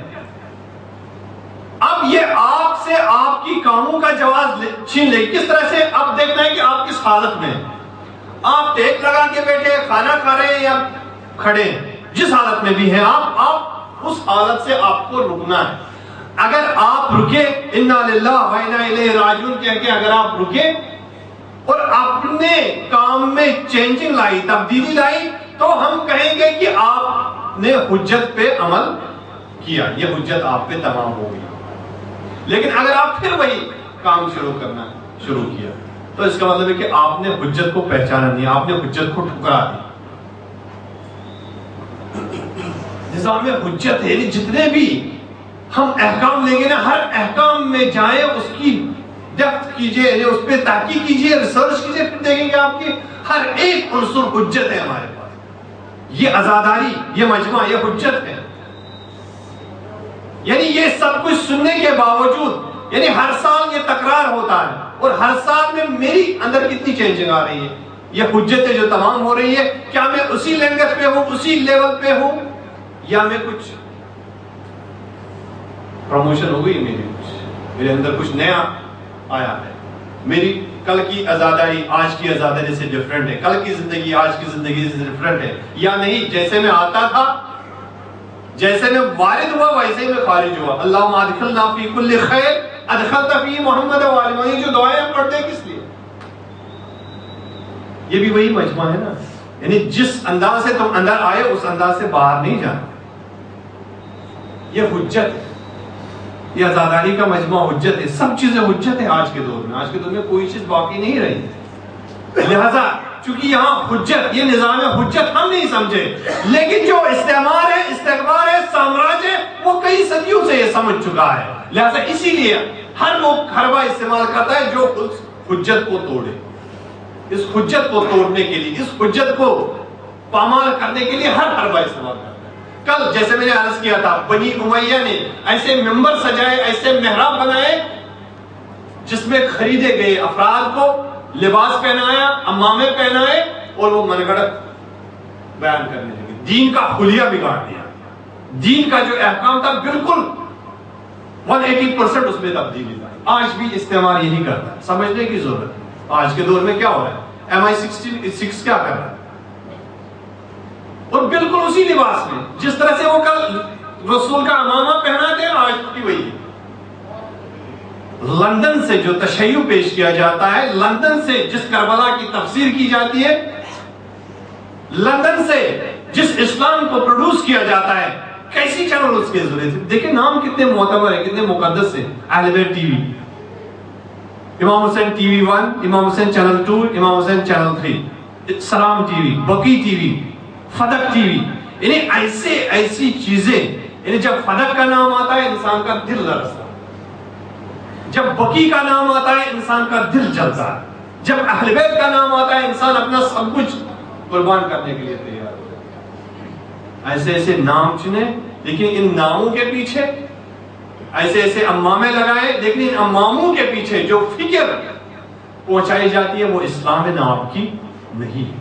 اب یہ آپ سے آپ کی کاموں کا جواز چھین لے. کس طرح سے؟ اب دیکھنا ہے کہ آپ کس حالت میں ہیں. آپ ٹیک لگا کے بیٹھے کھانا کھا رہے ہیں یا کھڑے ہیں، جس حالت میں بھی ہیں آپ آپ اس حالت سے آپ کو رکنا ہے. اگر آپ رکے انا للہ و انا الیہ راجعون کہہ کے اگر آپ رکے اور اپنے کام میں چینجنگ لائی، تبدیلی لائی، تو ہم کہیں گے کہ آپ نے حجت پہ عمل کیا، یہ حجت آپ پہ تمام ہو گئی. لیکن اگر آپ پھر وہی کام شروع کرنا شروع کیا تو اس کا مطلب ہے کہ آپ نے حجت کو پہچانا نہیں، آپ نے حجت کو ٹھکرا دی. نظام حجت ہے. جتنے بھی ہم احکام لیں گے نا، ہر احکام میں جائیں، اس کی ڈیپتھ کیجئے، اس پہ تحقیق کیجئے، ریسرچ کیجئے، پھر دیکھیں گے آپ کی ہر ایک عنصر حجت ہے ہمارے پاس. یہ عزاداری، یہ مجمع، یہ حجت ہے. یعنی یہ سب کچھ سننے کے باوجود، یعنی ہر سال یہ تکرار ہوتا ہے اور ہر سال میں میری اندر کتنی چینجنگ آ رہی ہے. یہ حجتیں جو تمام ہو رہی ہے، کیا میں اسی لینگویج پہ ہوں، اسی لیول پہ ہوں، یا میں کچھ پروموشن ہو گئی، میری کچھ میرے اندر کچھ نیا آیا ہے. میری کل کی آزاداری آج کی آزاداری سے ڈیفرنٹ ہے، کل کی زندگی آج کی زندگی سے ڈیفرنٹ ہے یا نہیں. جیسے میں آتا تھا، جیسے میں وارد ہوا، ویسے ہی میں خارج ہوا. اللہم ادخلنا فی کل خیر ادخلت فی محمد و آل محمد. جو دعائیں ہم پڑھتے ہیں کس لیے؟ یہ بھی وہی مجمع ہے نا. یعنی جس انداز سے تم اندر آئے اس انداز سے باہر نہیں جانا. یہ حجت ہے، یہ آزاداری کا مجموعہ حجت ہے. سب چیزیں حجت ہے آج کے دور میں. آج کے دور میں کوئی چیز باقی نہیں رہی. لہذا چونکہ یہاں حجت، یہ نظام حجت ہم نہیں سمجھے، لیکن جو استعمار ہے، استقبال ہے، سامراج ہے، وہ کئی صدیوں سے یہ سمجھ چکا ہے. لہذا اسی لیے ہر لوگ حربہ استعمال کرتا ہے جو اس حجت کو توڑے. اس حجت کو توڑنے کے لیے، اس حجت کو پامال کرنے کے لیے ہر حربہ استعمال کرتا ہے. کل جیسے میں نے عرض کیا تھا، بنی امیہ نے ایسے ممبر سجائے، ایسے محراب بنائے جس میں خریدے گئے افراد کو لباس پہنایا، امامے پہنائے اور وہ من گھڑت بیان کرنے لگے. دین کا خلیہ بگاڑ دیا. دین کا جو احکام تھا بالکل ایک سو اسی پرسنٹ اس میں تبدیلی لائی. آج بھی استعمال یہی کرتا ہے. سمجھنے کی ضرورت ہے آج کے دور میں کیا ہو رہا ہے. ایم آئی سکس کیا کر رہا ہے، اور بالکل اسی لباس میں جس طرح سے وہ کل رسول کا امامہ پہنا تھے، آج کی وہی. لندن سے جو تشیع پیش کیا جاتا ہے، لندن سے جس کربلا کی تفسیر کی جاتی ہے، لندن سے جس اسلام کو پروڈیوس کیا جاتا ہے، کیسی چینل اس کے ضرورت ہے؟ دیکھیں نام کتنے معتبر ہیں، کتنے مقدس ہیں. اہل بیت ٹی وی، امام حسین ٹی وی ون، امام Hussain channel two, Imam Hussain channel three, Salam TV وی، بقی ٹی وی، فدق ٹی وی. یعنی ایسے ایسی چیزیں، یعنی جب فدق کا نام آتا ہے انسان کا دل لرزتا ہے، جب بقی کا نام آتا ہے انسان کا دل جلتا ہے، جب اہل بیت کا نام آتا ہے انسان اپنا سب کچھ قربان کرنے کے لیے تیار ہوتا ہے. ایسے ایسے نام چنے، لیکن ان ناموں کے پیچھے ایسے ایسے امامے لگائے، لیکن ان اماموں کے پیچھے جو فکر پہنچائی جاتی ہے وہ اسلام نام کی نہیں.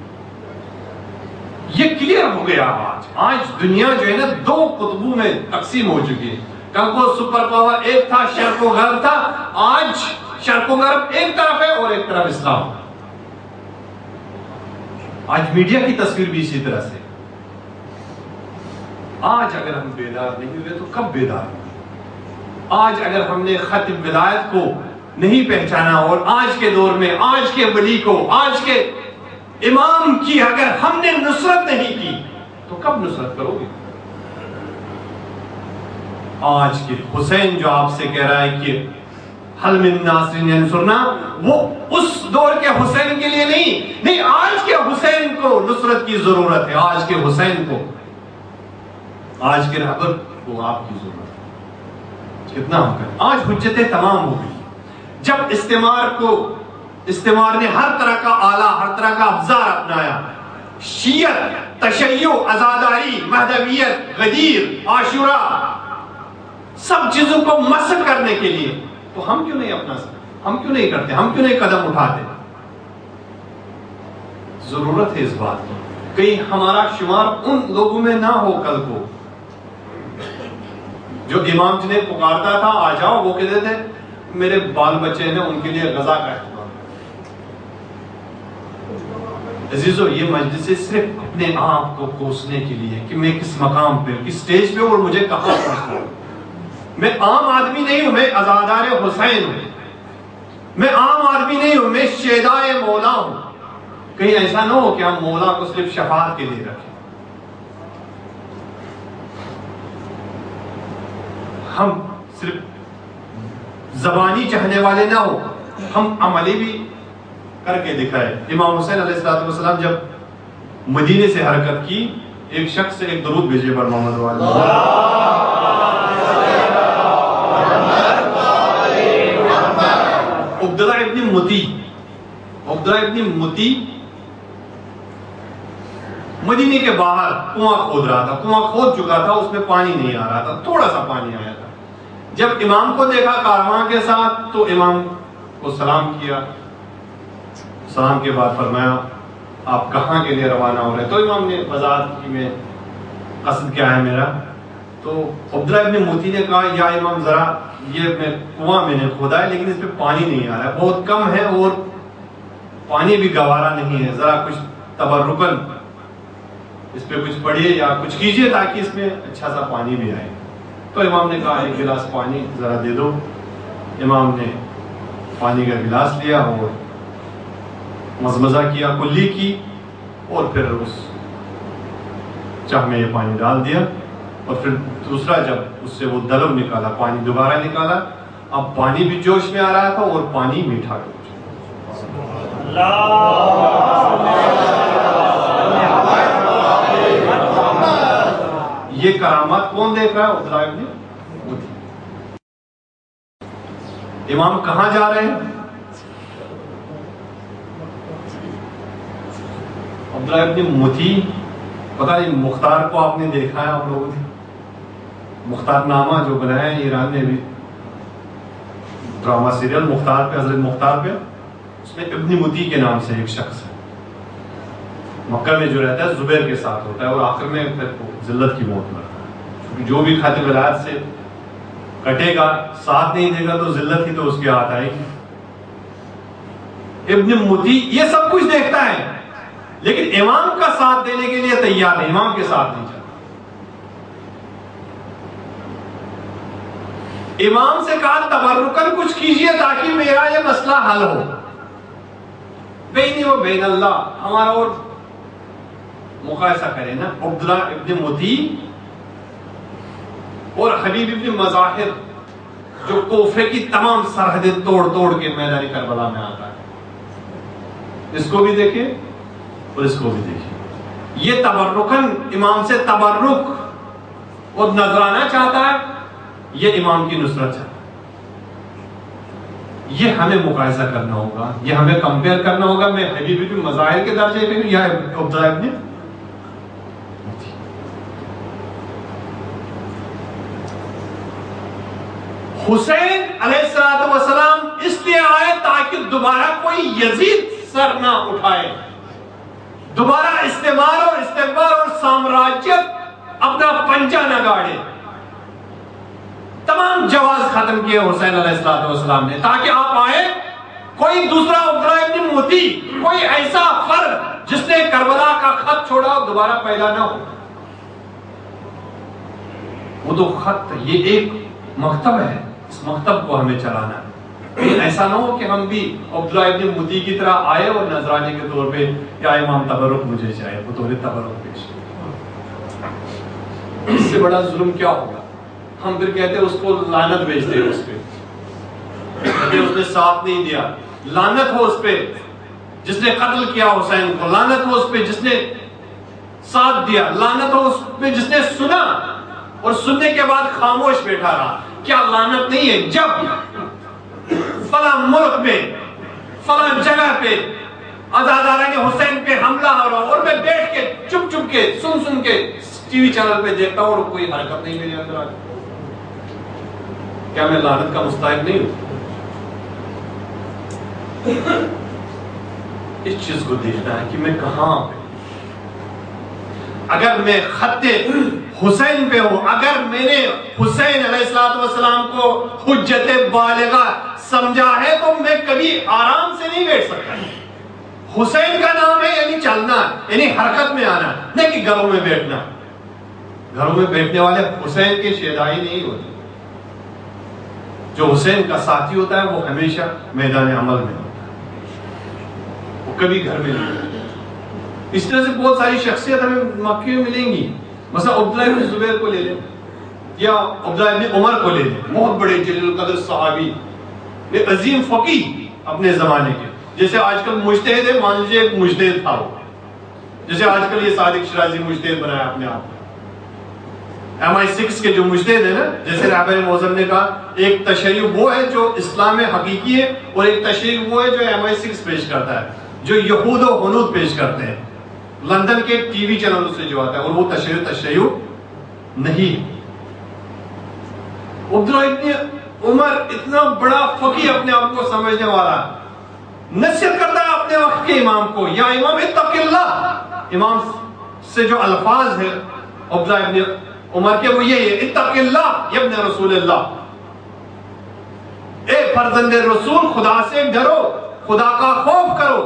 یہ کلیئر ہو گیا. آج آج دنیا جو ہے نا دو قطبوں میں تقسیم ہو چکی ہے. کل کو سپر پاور ایک تھا، شرق و غرب تھا. آج شرق و غرب ایک طرف ہے اور ایک طرف اسلام. آج میڈیا کی تصویر بھی اسی طرح سے. آج اگر ہم بیدار نہیں ہوئے تو کب بیدار ہوئے؟ آج اگر ہم نے خط ولایت کو نہیں پہچانا اور آج کے دور میں آج کے ولی کو، آج کے امام کی اگر ہم نے نصرت نہیں کی تو کب نصرت کرو گے؟ آج کے حسین جو آپ سے کہہ رہا ہے کہ حل من ناصر ینصرنا، وہ اس دور کے حسین کے لیے نہیں نہیں آج کے حسین کو نصرت کی ضرورت ہے. آج کے حسین کو، آج کے رہبر کو آپ کی ضرورت ہے. کتنا ہم کریں؟ آج حجتیں تمام ہو گئی. جب استعمار کو استعمار نے ہر طرح کا آلہ، ہر طرح کا افزار اپنایا، شیعت، تشیع، عزاداری، مہدویت، غدیر، عاشورہ، سب چیزوں کو مسخ کرنے کے لیے، تو ہم کیوں نہیں اپنا سکتے؟ ہم کیوں نہیں کرتے؟ ہم کیوں نہیں قدم اٹھاتے؟ ضرورت ہے اس بات کی. کہیں ہمارا شمار ان لوگوں میں نہ ہو کل کو جو امام جنہیں پکارتا تھا آ جاؤ، وہ کہتے تھے میرے بال بچے ہیں ان کے لیے غذا کا اہتمام. عزیزو، یہ مجلس صرف اپنے آپ کو کوسنے کے لیے کہ میں کس مقام پہ، کس سٹیج پہ اور مجھے کہاں پہنچنا ہے. میں عام آدمی نہیں ہوں، میں عزادار حسین ہوں. میں عام آدمی نہیں ہوں، میں شیدائے مولا ہوں. کہیں ایسا نہ ہو کہ ہم مولا کو صرف شفاعت کے لیے رکھیں. ہم صرف زبانی چاہنے والے نہ ہو، ہم عملی بھی کر کے دکھائے. امام حسین علیہ السلام جب مدینے سے حرکت کی، ایک شخص سے ایک درود بھیجے پر محمد والے عبداللہ ابن متی عبداللہ ابن متی مدینے کے باہر کنواں کھود رہا تھا. کنواں کھود چکا تھا، اس میں پانی نہیں آ رہا تھا، تھوڑا سا پانی آیا تھا. جب امام کو دیکھا کارواں کے ساتھ تو امام کو سلام کیا. سلام کے بعد فرمایا آپ کہاں کے لیے روانہ ہو رہے؟ تو امام نے وضاحت کی میں قصد کیا ہے میرا. تو عبداللہ ابن موتی نے کہا یا امام ذرا یہ میں کنواں میں نے کھودا ہے لیکن اس پہ پانی نہیں آ رہا ہے، بہت کم ہے اور پانی بھی گوارا نہیں ہے، ذرا کچھ تبرکن اس پہ کچھ پڑھیے یا کچھ کیجیے تاکہ اس میں اچھا سا پانی بھی آئے. تو امام نے کہا ایک گلاس پانی ذرا دے دو. امام نے پانی کا گلاس لیا اور مزمزہ کیا، کلی کی، اور پھر اس چاہ میں یہ پانی ڈال دیا. اور پھر دوسرا جب اس سے وہ دلم نکالا، پانی دوبارہ نکالا. اب پانی بھی جوش میں آ رہا تھا اور پانی میٹھا بھی. یہ کرامات کون دیکھ رہا ہے؟ عبداللہ ابن متی. امام کہاں جا رہے ہیں؟ عبداللہ ابن متی. پتہ نہیں مختار کو آپ نے دیکھا ہے آپ لوگوں نے؟ مختار نامہ جو بنایا ہے ایران نے بھی ڈرامہ سیریل مختار پہ، حضرت مختار پہ، اس میں ابن متی کے نام سے ایک شخص ہے، مکہ میں جو رہتا ہے زبیر کے ساتھ ہوتا ہے اور آخر میں پھر ذلت کی موت مرتا ہے. کیونکہ جو بھی خط ولایت سے کٹے گا، ساتھ نہیں دے گا تو ذلت ہی تو اس کے ہاتھ آئے گی. ابن متی یہ سب کچھ دیکھتا ہے لیکن امام کا ساتھ دینے کے لیے تیار ہے، امام کے ساتھ نہیں چلتا. امام سے کہا تبرکن کچھ کیجئے تاکہ میرا یہ مسئلہ حل ہو. بینی و بین اللہ، ہمارا اور مقایسہ کریں نا عبداللہ ابن متی اور حبیب ابن مظاہر جو کوفے کی تمام سرحدیں توڑ توڑ کے میدان کربلا میں آتا ہے، اس کو بھی دیکھیں اور اس کو بھی دیکھیں۔ یہ تبرکن امام سے تبرک اور نذرانہ چاہتا ہے، یہ امام کی نصرت چاہتا ہے۔ یہ ہمیں مقایسہ کرنا ہوگا، یہ ہمیں کمپیئر کرنا ہوگا، میں حبیب ابن مظاہر کے درجے پہ ہوں یا عبداللہ ابن متی۔ حسین علیہ السلام والسلام اس لیے آئے تاکہ دوبارہ کوئی یزید سر نہ اٹھائے، دوبارہ استعمار اور استقبال اور سامراجیت اپنا پنجہ نہ گاڑے۔ تمام جواز ختم کیے حسین علیہ السلام نے، تاکہ آپ آئے کوئی دوسرا عبداللہ ابن متی، کوئی ایسا فرد جس نے کربلا کا خط چھوڑا دوبارہ پیدا نہ ہو۔ وہ تو خط، یہ ایک مکتب ہے، اس مکتب کو ہمیں چلانا ہے۔ ایسا نہ ہو کہ ہم بھی عبداللہ ابن متی کی طرح آئے اور نذرانے کے طور پہ یا امام تبرک مجھے چاہیے، وہ طور تبرک پیش۔ اس سے بڑا ظلم کیا ہوگا؟ ہم پھر کہتے ہیں اس کو لعنت بھیجتے ہیں، اس پہ کہتے ہیں اس نے ساتھ نہیں دیا، لعنت ہو اس پہ جس نے قتل کیا حسین کو، لعنت ہو اس پہ جس نے ساتھ دیا، لعنت ہو اس پہ جس نے سنا اور سننے کے بعد خاموش بیٹھا رہا۔ کیا لعنت نہیں ہے جب فلاں ملک میں فلاں جگہ پہ عزاداران حسین پہ حملہ ہو رہا اور میں بیٹھ کے چپ چپ کے سن سن کے ٹی وی چینل پہ دیکھتا ہوں اور کوئی حرکت نہیں میرے اندر آتی؟ کیا میں لعنت کا مستحق نہیں ہوں؟ اس چیز کو دیکھنا ہے کہ میں کہاں پہ، اگر میں خط حسین پہ ہوں، اگر میں نے حسین علیہ السلام کو حجت بالغہ سمجھا ہے تو میں کبھی آرام سے نہیں بیٹھ سکتا۔ حسین کا نام ہے یعنی چلنا، یعنی حرکت میں آنا، نہ کہ گھروں میں بیٹھنا۔ گھروں میں بیٹھنے والے حسین کے شیدائی نہیں ہوتے۔ جو حسین کا ساتھی ہوتا ہے وہ ہمیشہ میدان عمل میں ہوتا ہے، وہ کبھی گھر میں نہیں ہوتا۔ اس طرح سے بہت ساری شخصیت ہمیں مکے میں ملیں گی، مثلا عبداللہ بن زبیر کو لے لیں یا عبداللہ بن عمر کو لے لیں، بہت بڑے جلیل القدر صحابی، ایک عظیم فقیہ اپنے زمانے کے۔ جیسے آج کل مجتہد ہے، مان لیجیے ایک مجتہد تھا وہ، جیسے آج کل یہ صادق شرازی مجتہد بنایا اپنے آپ کو۔ ایم آئی سکس کے جو مجتہد ہیں نا، جیسے رہبر معظم نے کہا، ایک تشیع وہ ہے جو اسلام میں حقیقی ہے اور ایک تشیع وہ ہے جو ایم آئی سکس پیش کرتا ہے، جو یہود و ہنود پیش کرتے ہیں لندن کے ٹی وی چینلوں سے جو آتا ہے، اور وہ تشیع تشیع نہیں۔ عبداللہ ابن عمر اتنا بڑا فقیہ اپنے آپ کو سمجھنے والا نصیحت کرتا ہے اپنے وقت کے امام کو، یا امام اتق اللہ۔ امام سے جو الفاظ ہیں عبداللہ ابن عمر کے وہ یہ ہے، اتق اللہ یا ابن رسول اللہ، اے فرزند رسول خدا سے ڈرو، خدا کا خوف کرو،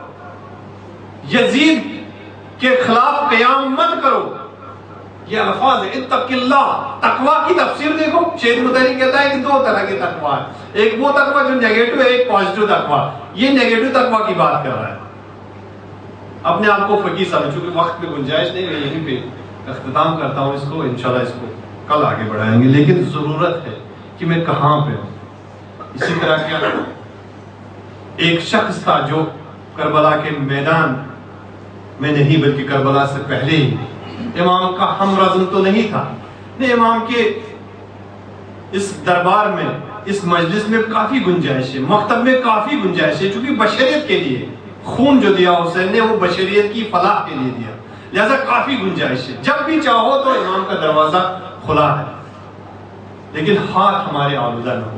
یزید کے خلاف قیام مت کرو۔ یہ الفاظ ہے اتق اللہ۔ تقوی کی تفسیر دیکھو، شیخ مطہری کہتا ہے کہ دو طرح کے تقوی ہے، ایک وہ تقوی جو نیگیٹو ہے، ایک پازیٹو تقوی۔ یہ نیگیٹو تقوی کی بات کر رہا ہے۔ اپنے آپ کو فقیہ سمجھ، چونکہ وقت میں گنجائش نہیں ہے، یہیں پہ اختتام کرتا ہوں اس کو، انشاءاللہ اس کو کل آگے بڑھائیں گے، لیکن ضرورت ہے کہ میں کہاں پہ ہوں۔ اسی طرح کیا ایک شخص تھا جو کربلا کے میدان میں نہیں بلکہ کربلا سے پہلے ہی امام کا ہم رزم تو نہیں تھا، نہیں، امام کے اس دربار میں، اس مجلس میں کافی گنجائش ہے، مکتب میں کافی گنجائش ہے، چونکہ بشریت کے لیے خون جو دیا حسین نے وہ بشریت کی فلاح کے لیے دیا، لہذا کافی گنجائش ہے، جب بھی چاہو تو امام کا دروازہ کھلا ہے، لیکن ہاتھ ہمارے آلودہ نہ ہو۔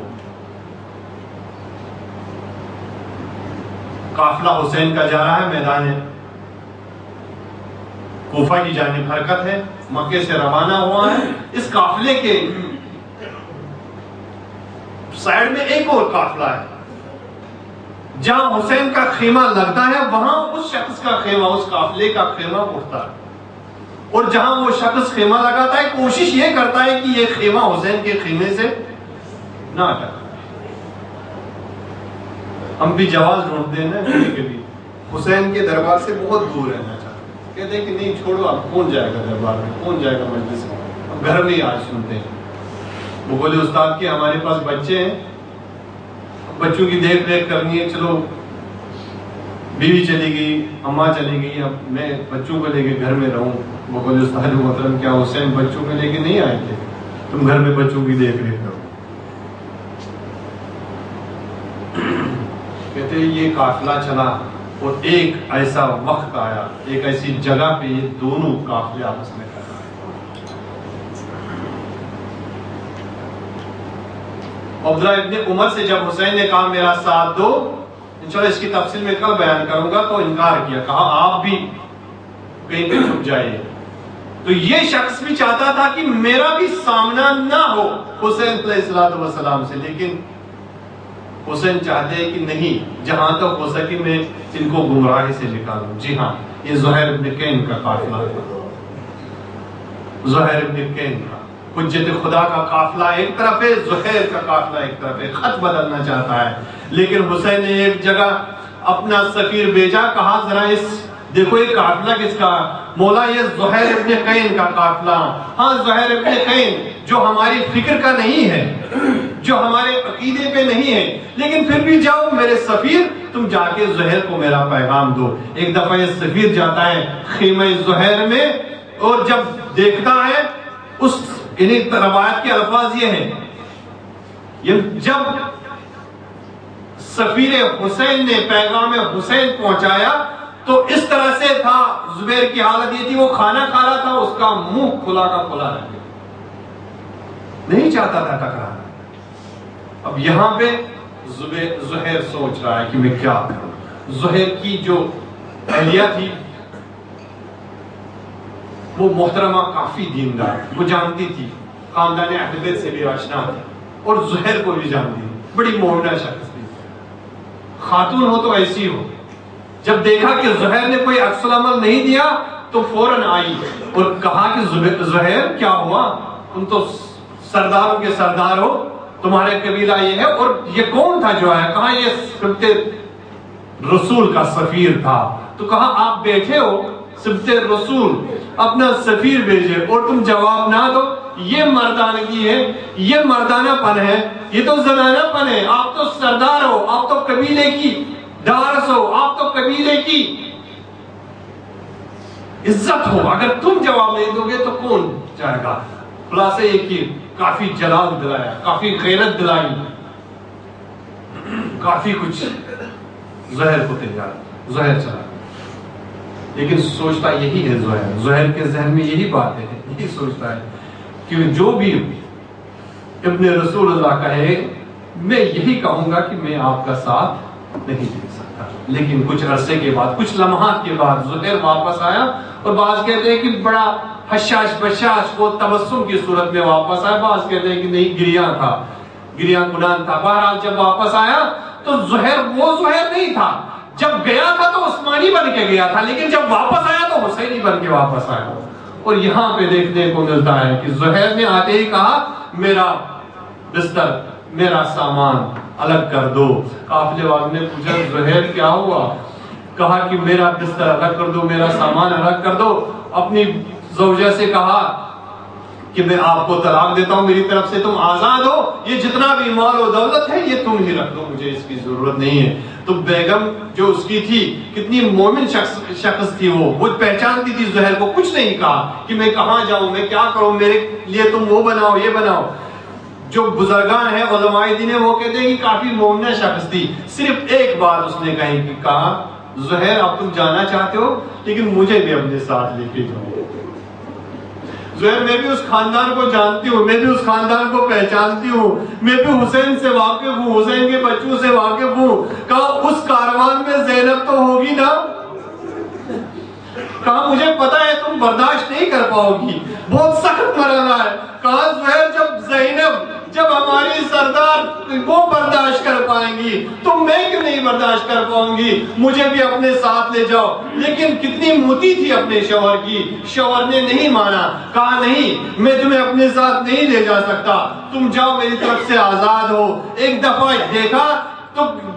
قافلہ حسین کا جا رہا ہے، میدان کوفہ کی جانب حرکت ہے، مکے سے روانہ ہوا ہے۔ اس قافلے کے سائیڈ میں ایک اور قافلہ ہے، جہاں حسین کا خیمہ لگتا ہے وہاں اس شخص کا خیمہ، اس قافلے کا خیمہ اٹھتا ہے، اور جہاں وہ شخص خیمہ لگاتا ہے کوشش یہ کرتا ہے کہ یہ خیمہ حسین کے خیمے سے نہ ہٹے۔ ہم بھی جواز ڈھونڈتے ہیں نا کبھی کبھی، حسین کے دربار سے بہت دور رہنا چاہتے ہیں، کہتے ہیں کہ نہیں چھوڑو، اب کون جائے گا دربار میں، کون جائے گا مجلس میں، اب گھر میں ہی آج سنتے ہیں۔ وہ بولے استاد کہ ہمارے پاس بچے ہیں، بچوں کی دیکھ ریکھ کرنی ہے، چلو بیوی چلی گئی، اماں چلی گئی، اب میں بچوں کو لے کے گھر میں رہوں۔ وہ بولے استاد محترم کیا حسین بچوں کو لے کے نہیں آئے تھے، تم گھر میں بچوں کی دیکھ ریکھ کرو۔ کہتے ہیں یہ قافلہ چلا اور ایک ایسا وقت آیا، ایک ایسی جگہ پہ یہ دونوں قافلے آپس میں ٹکرائے۔ عبداللہ ابن عمر سے جب حسین نے کہا میرا ساتھ دو، انشاءاللہ اس کی تفصیل میں کل بیان کروں گا، تو انکار کیا، کہا آپ بھی کہیں پہ چھپ جائیے۔ تو یہ شخص بھی چاہتا تھا کہ میرا بھی سامنا نہ ہو حسین علیہ السلام سے، لیکن حسین چاہتے ہیں کہ نہیں، جہاں تک ہو سکے میں ان کو گمراہی سے نکالوں۔ جی ہاں، یہ زہیر ابن کین کا قافلہ ہے، زہیر ابن کین کا حجت خدا کا قافلہ ایک طرف ہے، زہیر کا قافلہ ایک طرف ہے، خط بدلنا چاہتا ہے، لیکن حسین نے ایک جگہ اپنا سفیر بھیجا، کہا ذرا اس دیکھو یہ قافلہ کس کا، مولا یہ زہیر ابن کین کا قافلہ، ہاں زہیر ابن کین جو ہماری فکر کا نہیں ہے، جو ہمارے عقیدے پہ نہیں ہے، لیکن پھر بھی جاؤ میرے سفیر، تم جا کے زہیر کو میرا پیغام دو۔ ایک دفعہ یہ سفیر جاتا ہے خیمہ زہیر میں، اور جب دیکھتا ہے اس یعنی روایت کے الفاظ یہ ہیں، جب سفیر حسین نے پیغام حسین پہنچایا تو اس طرح سے تھا، زبیر کی حالت یہ تھی، وہ کھانا کھا رہا تھا، اس کا منہ کھلا کا کھلا رہ گیا، نہیں چاہتا تھا ٹکرانا۔ اب یہاں پہ زہیر سوچ رہا ہے کہ میں کیا کروں۔ زہیر کی جو اہلیہ تھی وہ محترمہ کافی دیندار، وہ جانتی تھی، خاندان اہل بیت سے بھی آشنا تھی، اور زہیر کو بھی جانتی تھی، بڑی مومنہ شخص تھی۔ خاتون ہو تو ایسی ہو، جب دیکھا کہ زہیر نے کوئی عکس العمل نہیں دیا تو فوراً آئی اور کہا کہ زہیر کیا ہوا، تم تو سرداروں کے سردار ہو، تمہارے قبیلہ یہ ہے، اور یہ کون تھا جو آیا؟ کہا یہ سبت رسول کا سفیر تھا۔ تو کہا آپ بیٹھے ہو، سبت رسول اپنا سفیر بھیجے اور تم جواب نہ دو، یہ مردانگی ہے، یہ مردانہ پن ہے، یہ تو زنانہ پن ہے۔ آپ تو سردار ہو، آپ تو قبیلے کی دارس ہو، آپ تو قبیلے کی عزت ہو، اگر تم جواب نہیں دو گے تو کون جائے گا؟ خلاصے یہ کہ کافی جلال دلایا، کافی غیرت دلائی، کافی کچھ زہر کو تیار، زہر چلا، لیکن سوچتا یہی ہے زہر زہر کے ذہن میں یہی بات ہے، یہی سوچتا ہے کہ جو بھی ابن رسول اللہ کہے میں یہی کہوں گا کہ میں آپ کا ساتھ نہیں دے سکتا۔ لیکن کچھ عرصے کے بعد، کچھ لمحات کے بعد زہر واپس آیا، اور بعض کہتے ہیں کہ بڑا حشاش بشاش وہ تبسم کی صورت میں واپس آیا، بعض کہتے ہیں کہ نہیں گریاں تھا، گریاں گنان تھا۔ بہرحال جب واپس آیا تو زہر وہ زہر نہیں تھا، جب گیا تھا تو عثمانی بن کے گیا تھا، لیکن جب واپس آیا تو حسینی بن کے واپس آیا۔ اور یہاں پہ دیکھنے کو ملتا ہے کہ زہر نے آتے ہی کہا میرا بستر، میرا سامان الگ کر دو۔ قافلے والوں نے پوچھا زہر کیا ہوا؟ کہا کہ میرا بستر الگ کر دو، میرا سامان الگ کر دو۔ اپنی زوجہ سے کہا کہ میں آپ کو طلاق دیتا ہوں، میری طرف سے تم آزاد ہو، یہ جتنا بھی مال و دولت ہے یہ تم ہی رکھ دو، مجھے اس کی ضرورت نہیں ہے۔ تو بیگم جو اس کی تھی، کتنی مومن شخص شخص تھی، وہ وہ پہچانتی تھی زہر کو، کچھ نہیں کہا کہ میں کہاں جاؤں، میں کیا کروں، میرے لیے تم وہ بناؤ یہ بناؤ۔ جو بزرگان ہیں علماء دین وہ کہتے ہیں کہ کافی مومنہ شخص تھی، صرف ایک بات اس نے کہی کہ کہا زہر اب تم جانا چاہتے ہو لیکن مجھے بھی اپنے ساتھ لے کے جاؤ۔ زہر میں بھی اس خاندان کو جانتی ہوں، میں بھی اس خاندان کو پہچانتی ہوں، میں بھی حسین سے واقف ہوں، حسین کے بچوں سے واقف ہوں۔ کہا اس کاروان میں زینب تو ہوگی نا؟ کہا مجھے پتا ہے تم برداشت نہیں کر پاؤ گی، بہت سخت مرحلہ ہے۔ کہا زہر جب زینب، جب ہماری سردار وہ برداشت کر پائیں گی تو میں کیوں نہیں برداشت کر پاؤں گی، مجھے بھی اپنے ساتھ لے جاؤ۔ لیکن کتنی موتی تھی اپنے شوہر کی، شوہر نے نہیں مانا، کہا نہیں میں تمہیں اپنے ساتھ نہیں لے جا سکتا، تم جاؤ، میری طرف سے آزاد ہو۔ ایک دفعہ دیکھا تو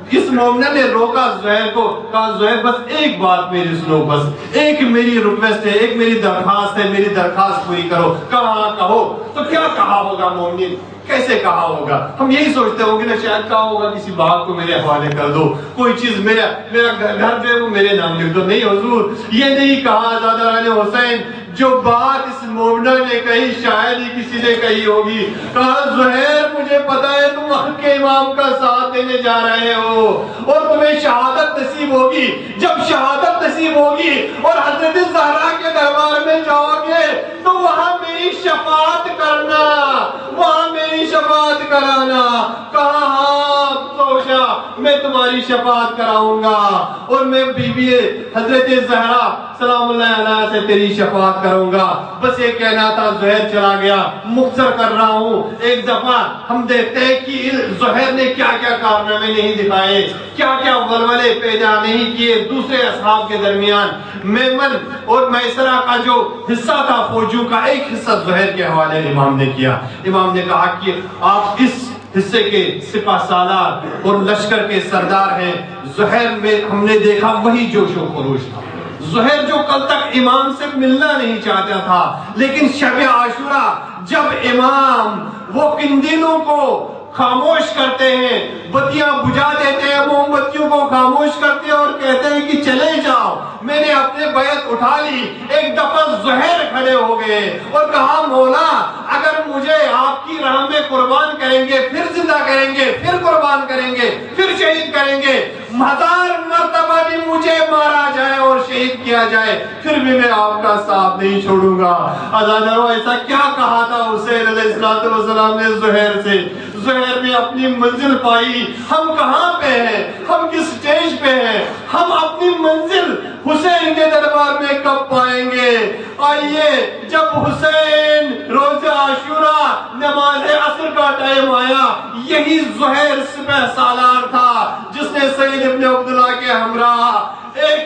اس مومنہ نے روکا زہیر کو، کہا زہیر بس ایک بات میری سنو، بس ایک میری ریکویسٹ ہے، ایک میری درخواست ہے، میری درخواست پوری کرو۔ کہا کہو۔ تو کیا کہا ہوگا مومن؟ کیسے کہا ہوگا؟ ہم یہی سوچتے ہوں گے نا شاید کہا ہوگا کسی باغ کو میرے حوالے کر دو، کوئی چیز میرا میرا گھر جو ہے وہ میرے نام لکھ دو۔ نہیں حضور، یہ نہیں کہا۔ زادران حسین جو بات اس مومنہ نے کہی شاید ہی کسی نے کہی ہوگی۔ کہا زہیر مجھے پتا ہے تم حق کے امام کا ساتھ دینے جا رہے ہو اور تمہیں شہادت نصیب ہوگی۔ جب شہادت نصیب ہوگی اور حضرت زہرا کے دربار میں جاؤ گے تو وہاں میری شفاعت کرنا، وہاں میری شفاعت کرانا۔ کہا ہاں سوچا میں تمہاری شفاعت کراؤں گا اور میں بی بی حضرت زہرا سلام اللہ علیہ سے تیری شفاعت کروں گا۔ بس یہ کہنا تھا، زہیر چلا گیا۔ مختصر کر رہا ہوں، ایک دفعہ ہم دیکھتے ہیں کہ زہیر نے کیا کیا کارنامے نہیں دکھائے، کیا کیا ولولے پیدا نہیں کیے دوسرے اصحاب کے درمیان۔ میمن اور میسرہ کا جو حصہ تھا فوجوں کا، ایک حصہ زہیر کے حوالے امام نے کیا۔ امام نے کہا کہ آپ اس حصے کے سپہ سالار اور لشکر کے سردار ہیں۔ زہیر میں ہم نے دیکھا وہی جوش و خروش تھا۔ زہیر جو کل تک امام سے ملنا نہیں چاہتا تھا، لیکن شب عاشورہ جب امام وہ قندیلوں کو خاموش کرتے ہیں، بتیاں بجھا دیتے ہیں، موم بتیوں کو خاموش کرتے ہیں اور کہتے ہیں کہ چلے جاؤ، میں نے اپنے بیعت اٹھا لی۔ ایک دفعہ زہیر کھڑے ہو گئے اور کہا مولا اگر مجھے آپ کی راہ میں قربان کریں گے، پھر زندہ کریں گے، پھر قربان کریں گے، پھر شہید کریں گے، ہزار مرتبہ بھی مجھے مارا جائے اور شہید کیا جائے، پھر بھی میں آپ کا ساتھ نہیں چھوڑوں گا۔ عزیزانو ایسا کیا کہا تھا حسین علیہ السلام نے زہیر سے؟ زہیر نے اپنی منزل پائی۔ ہم کہاں پہ ہیں؟ ہم کس سٹیج پہ ہیں؟ ہم اپنی منزل حسین کے دربار میں کب پائیں گے؟ آئیے جب حسین روز عاشورہ نماز عصر کا ٹائم آیا، یہی زہیر سپہ سالار تھا جس نے سید ابن عبداللہ کے ہمراہ ایک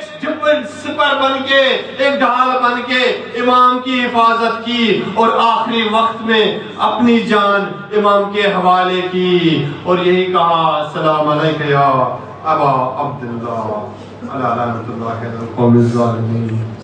سپر بن کے، ایک ڈھال بن کے امام کی حفاظت کی اور آخری وقت میں اپنی جان امام کے حوالے کی اور یہی کہا السلام علیکہ یا ابا عبداللہ علی لعنت اللہ علی القوم الظالمین۔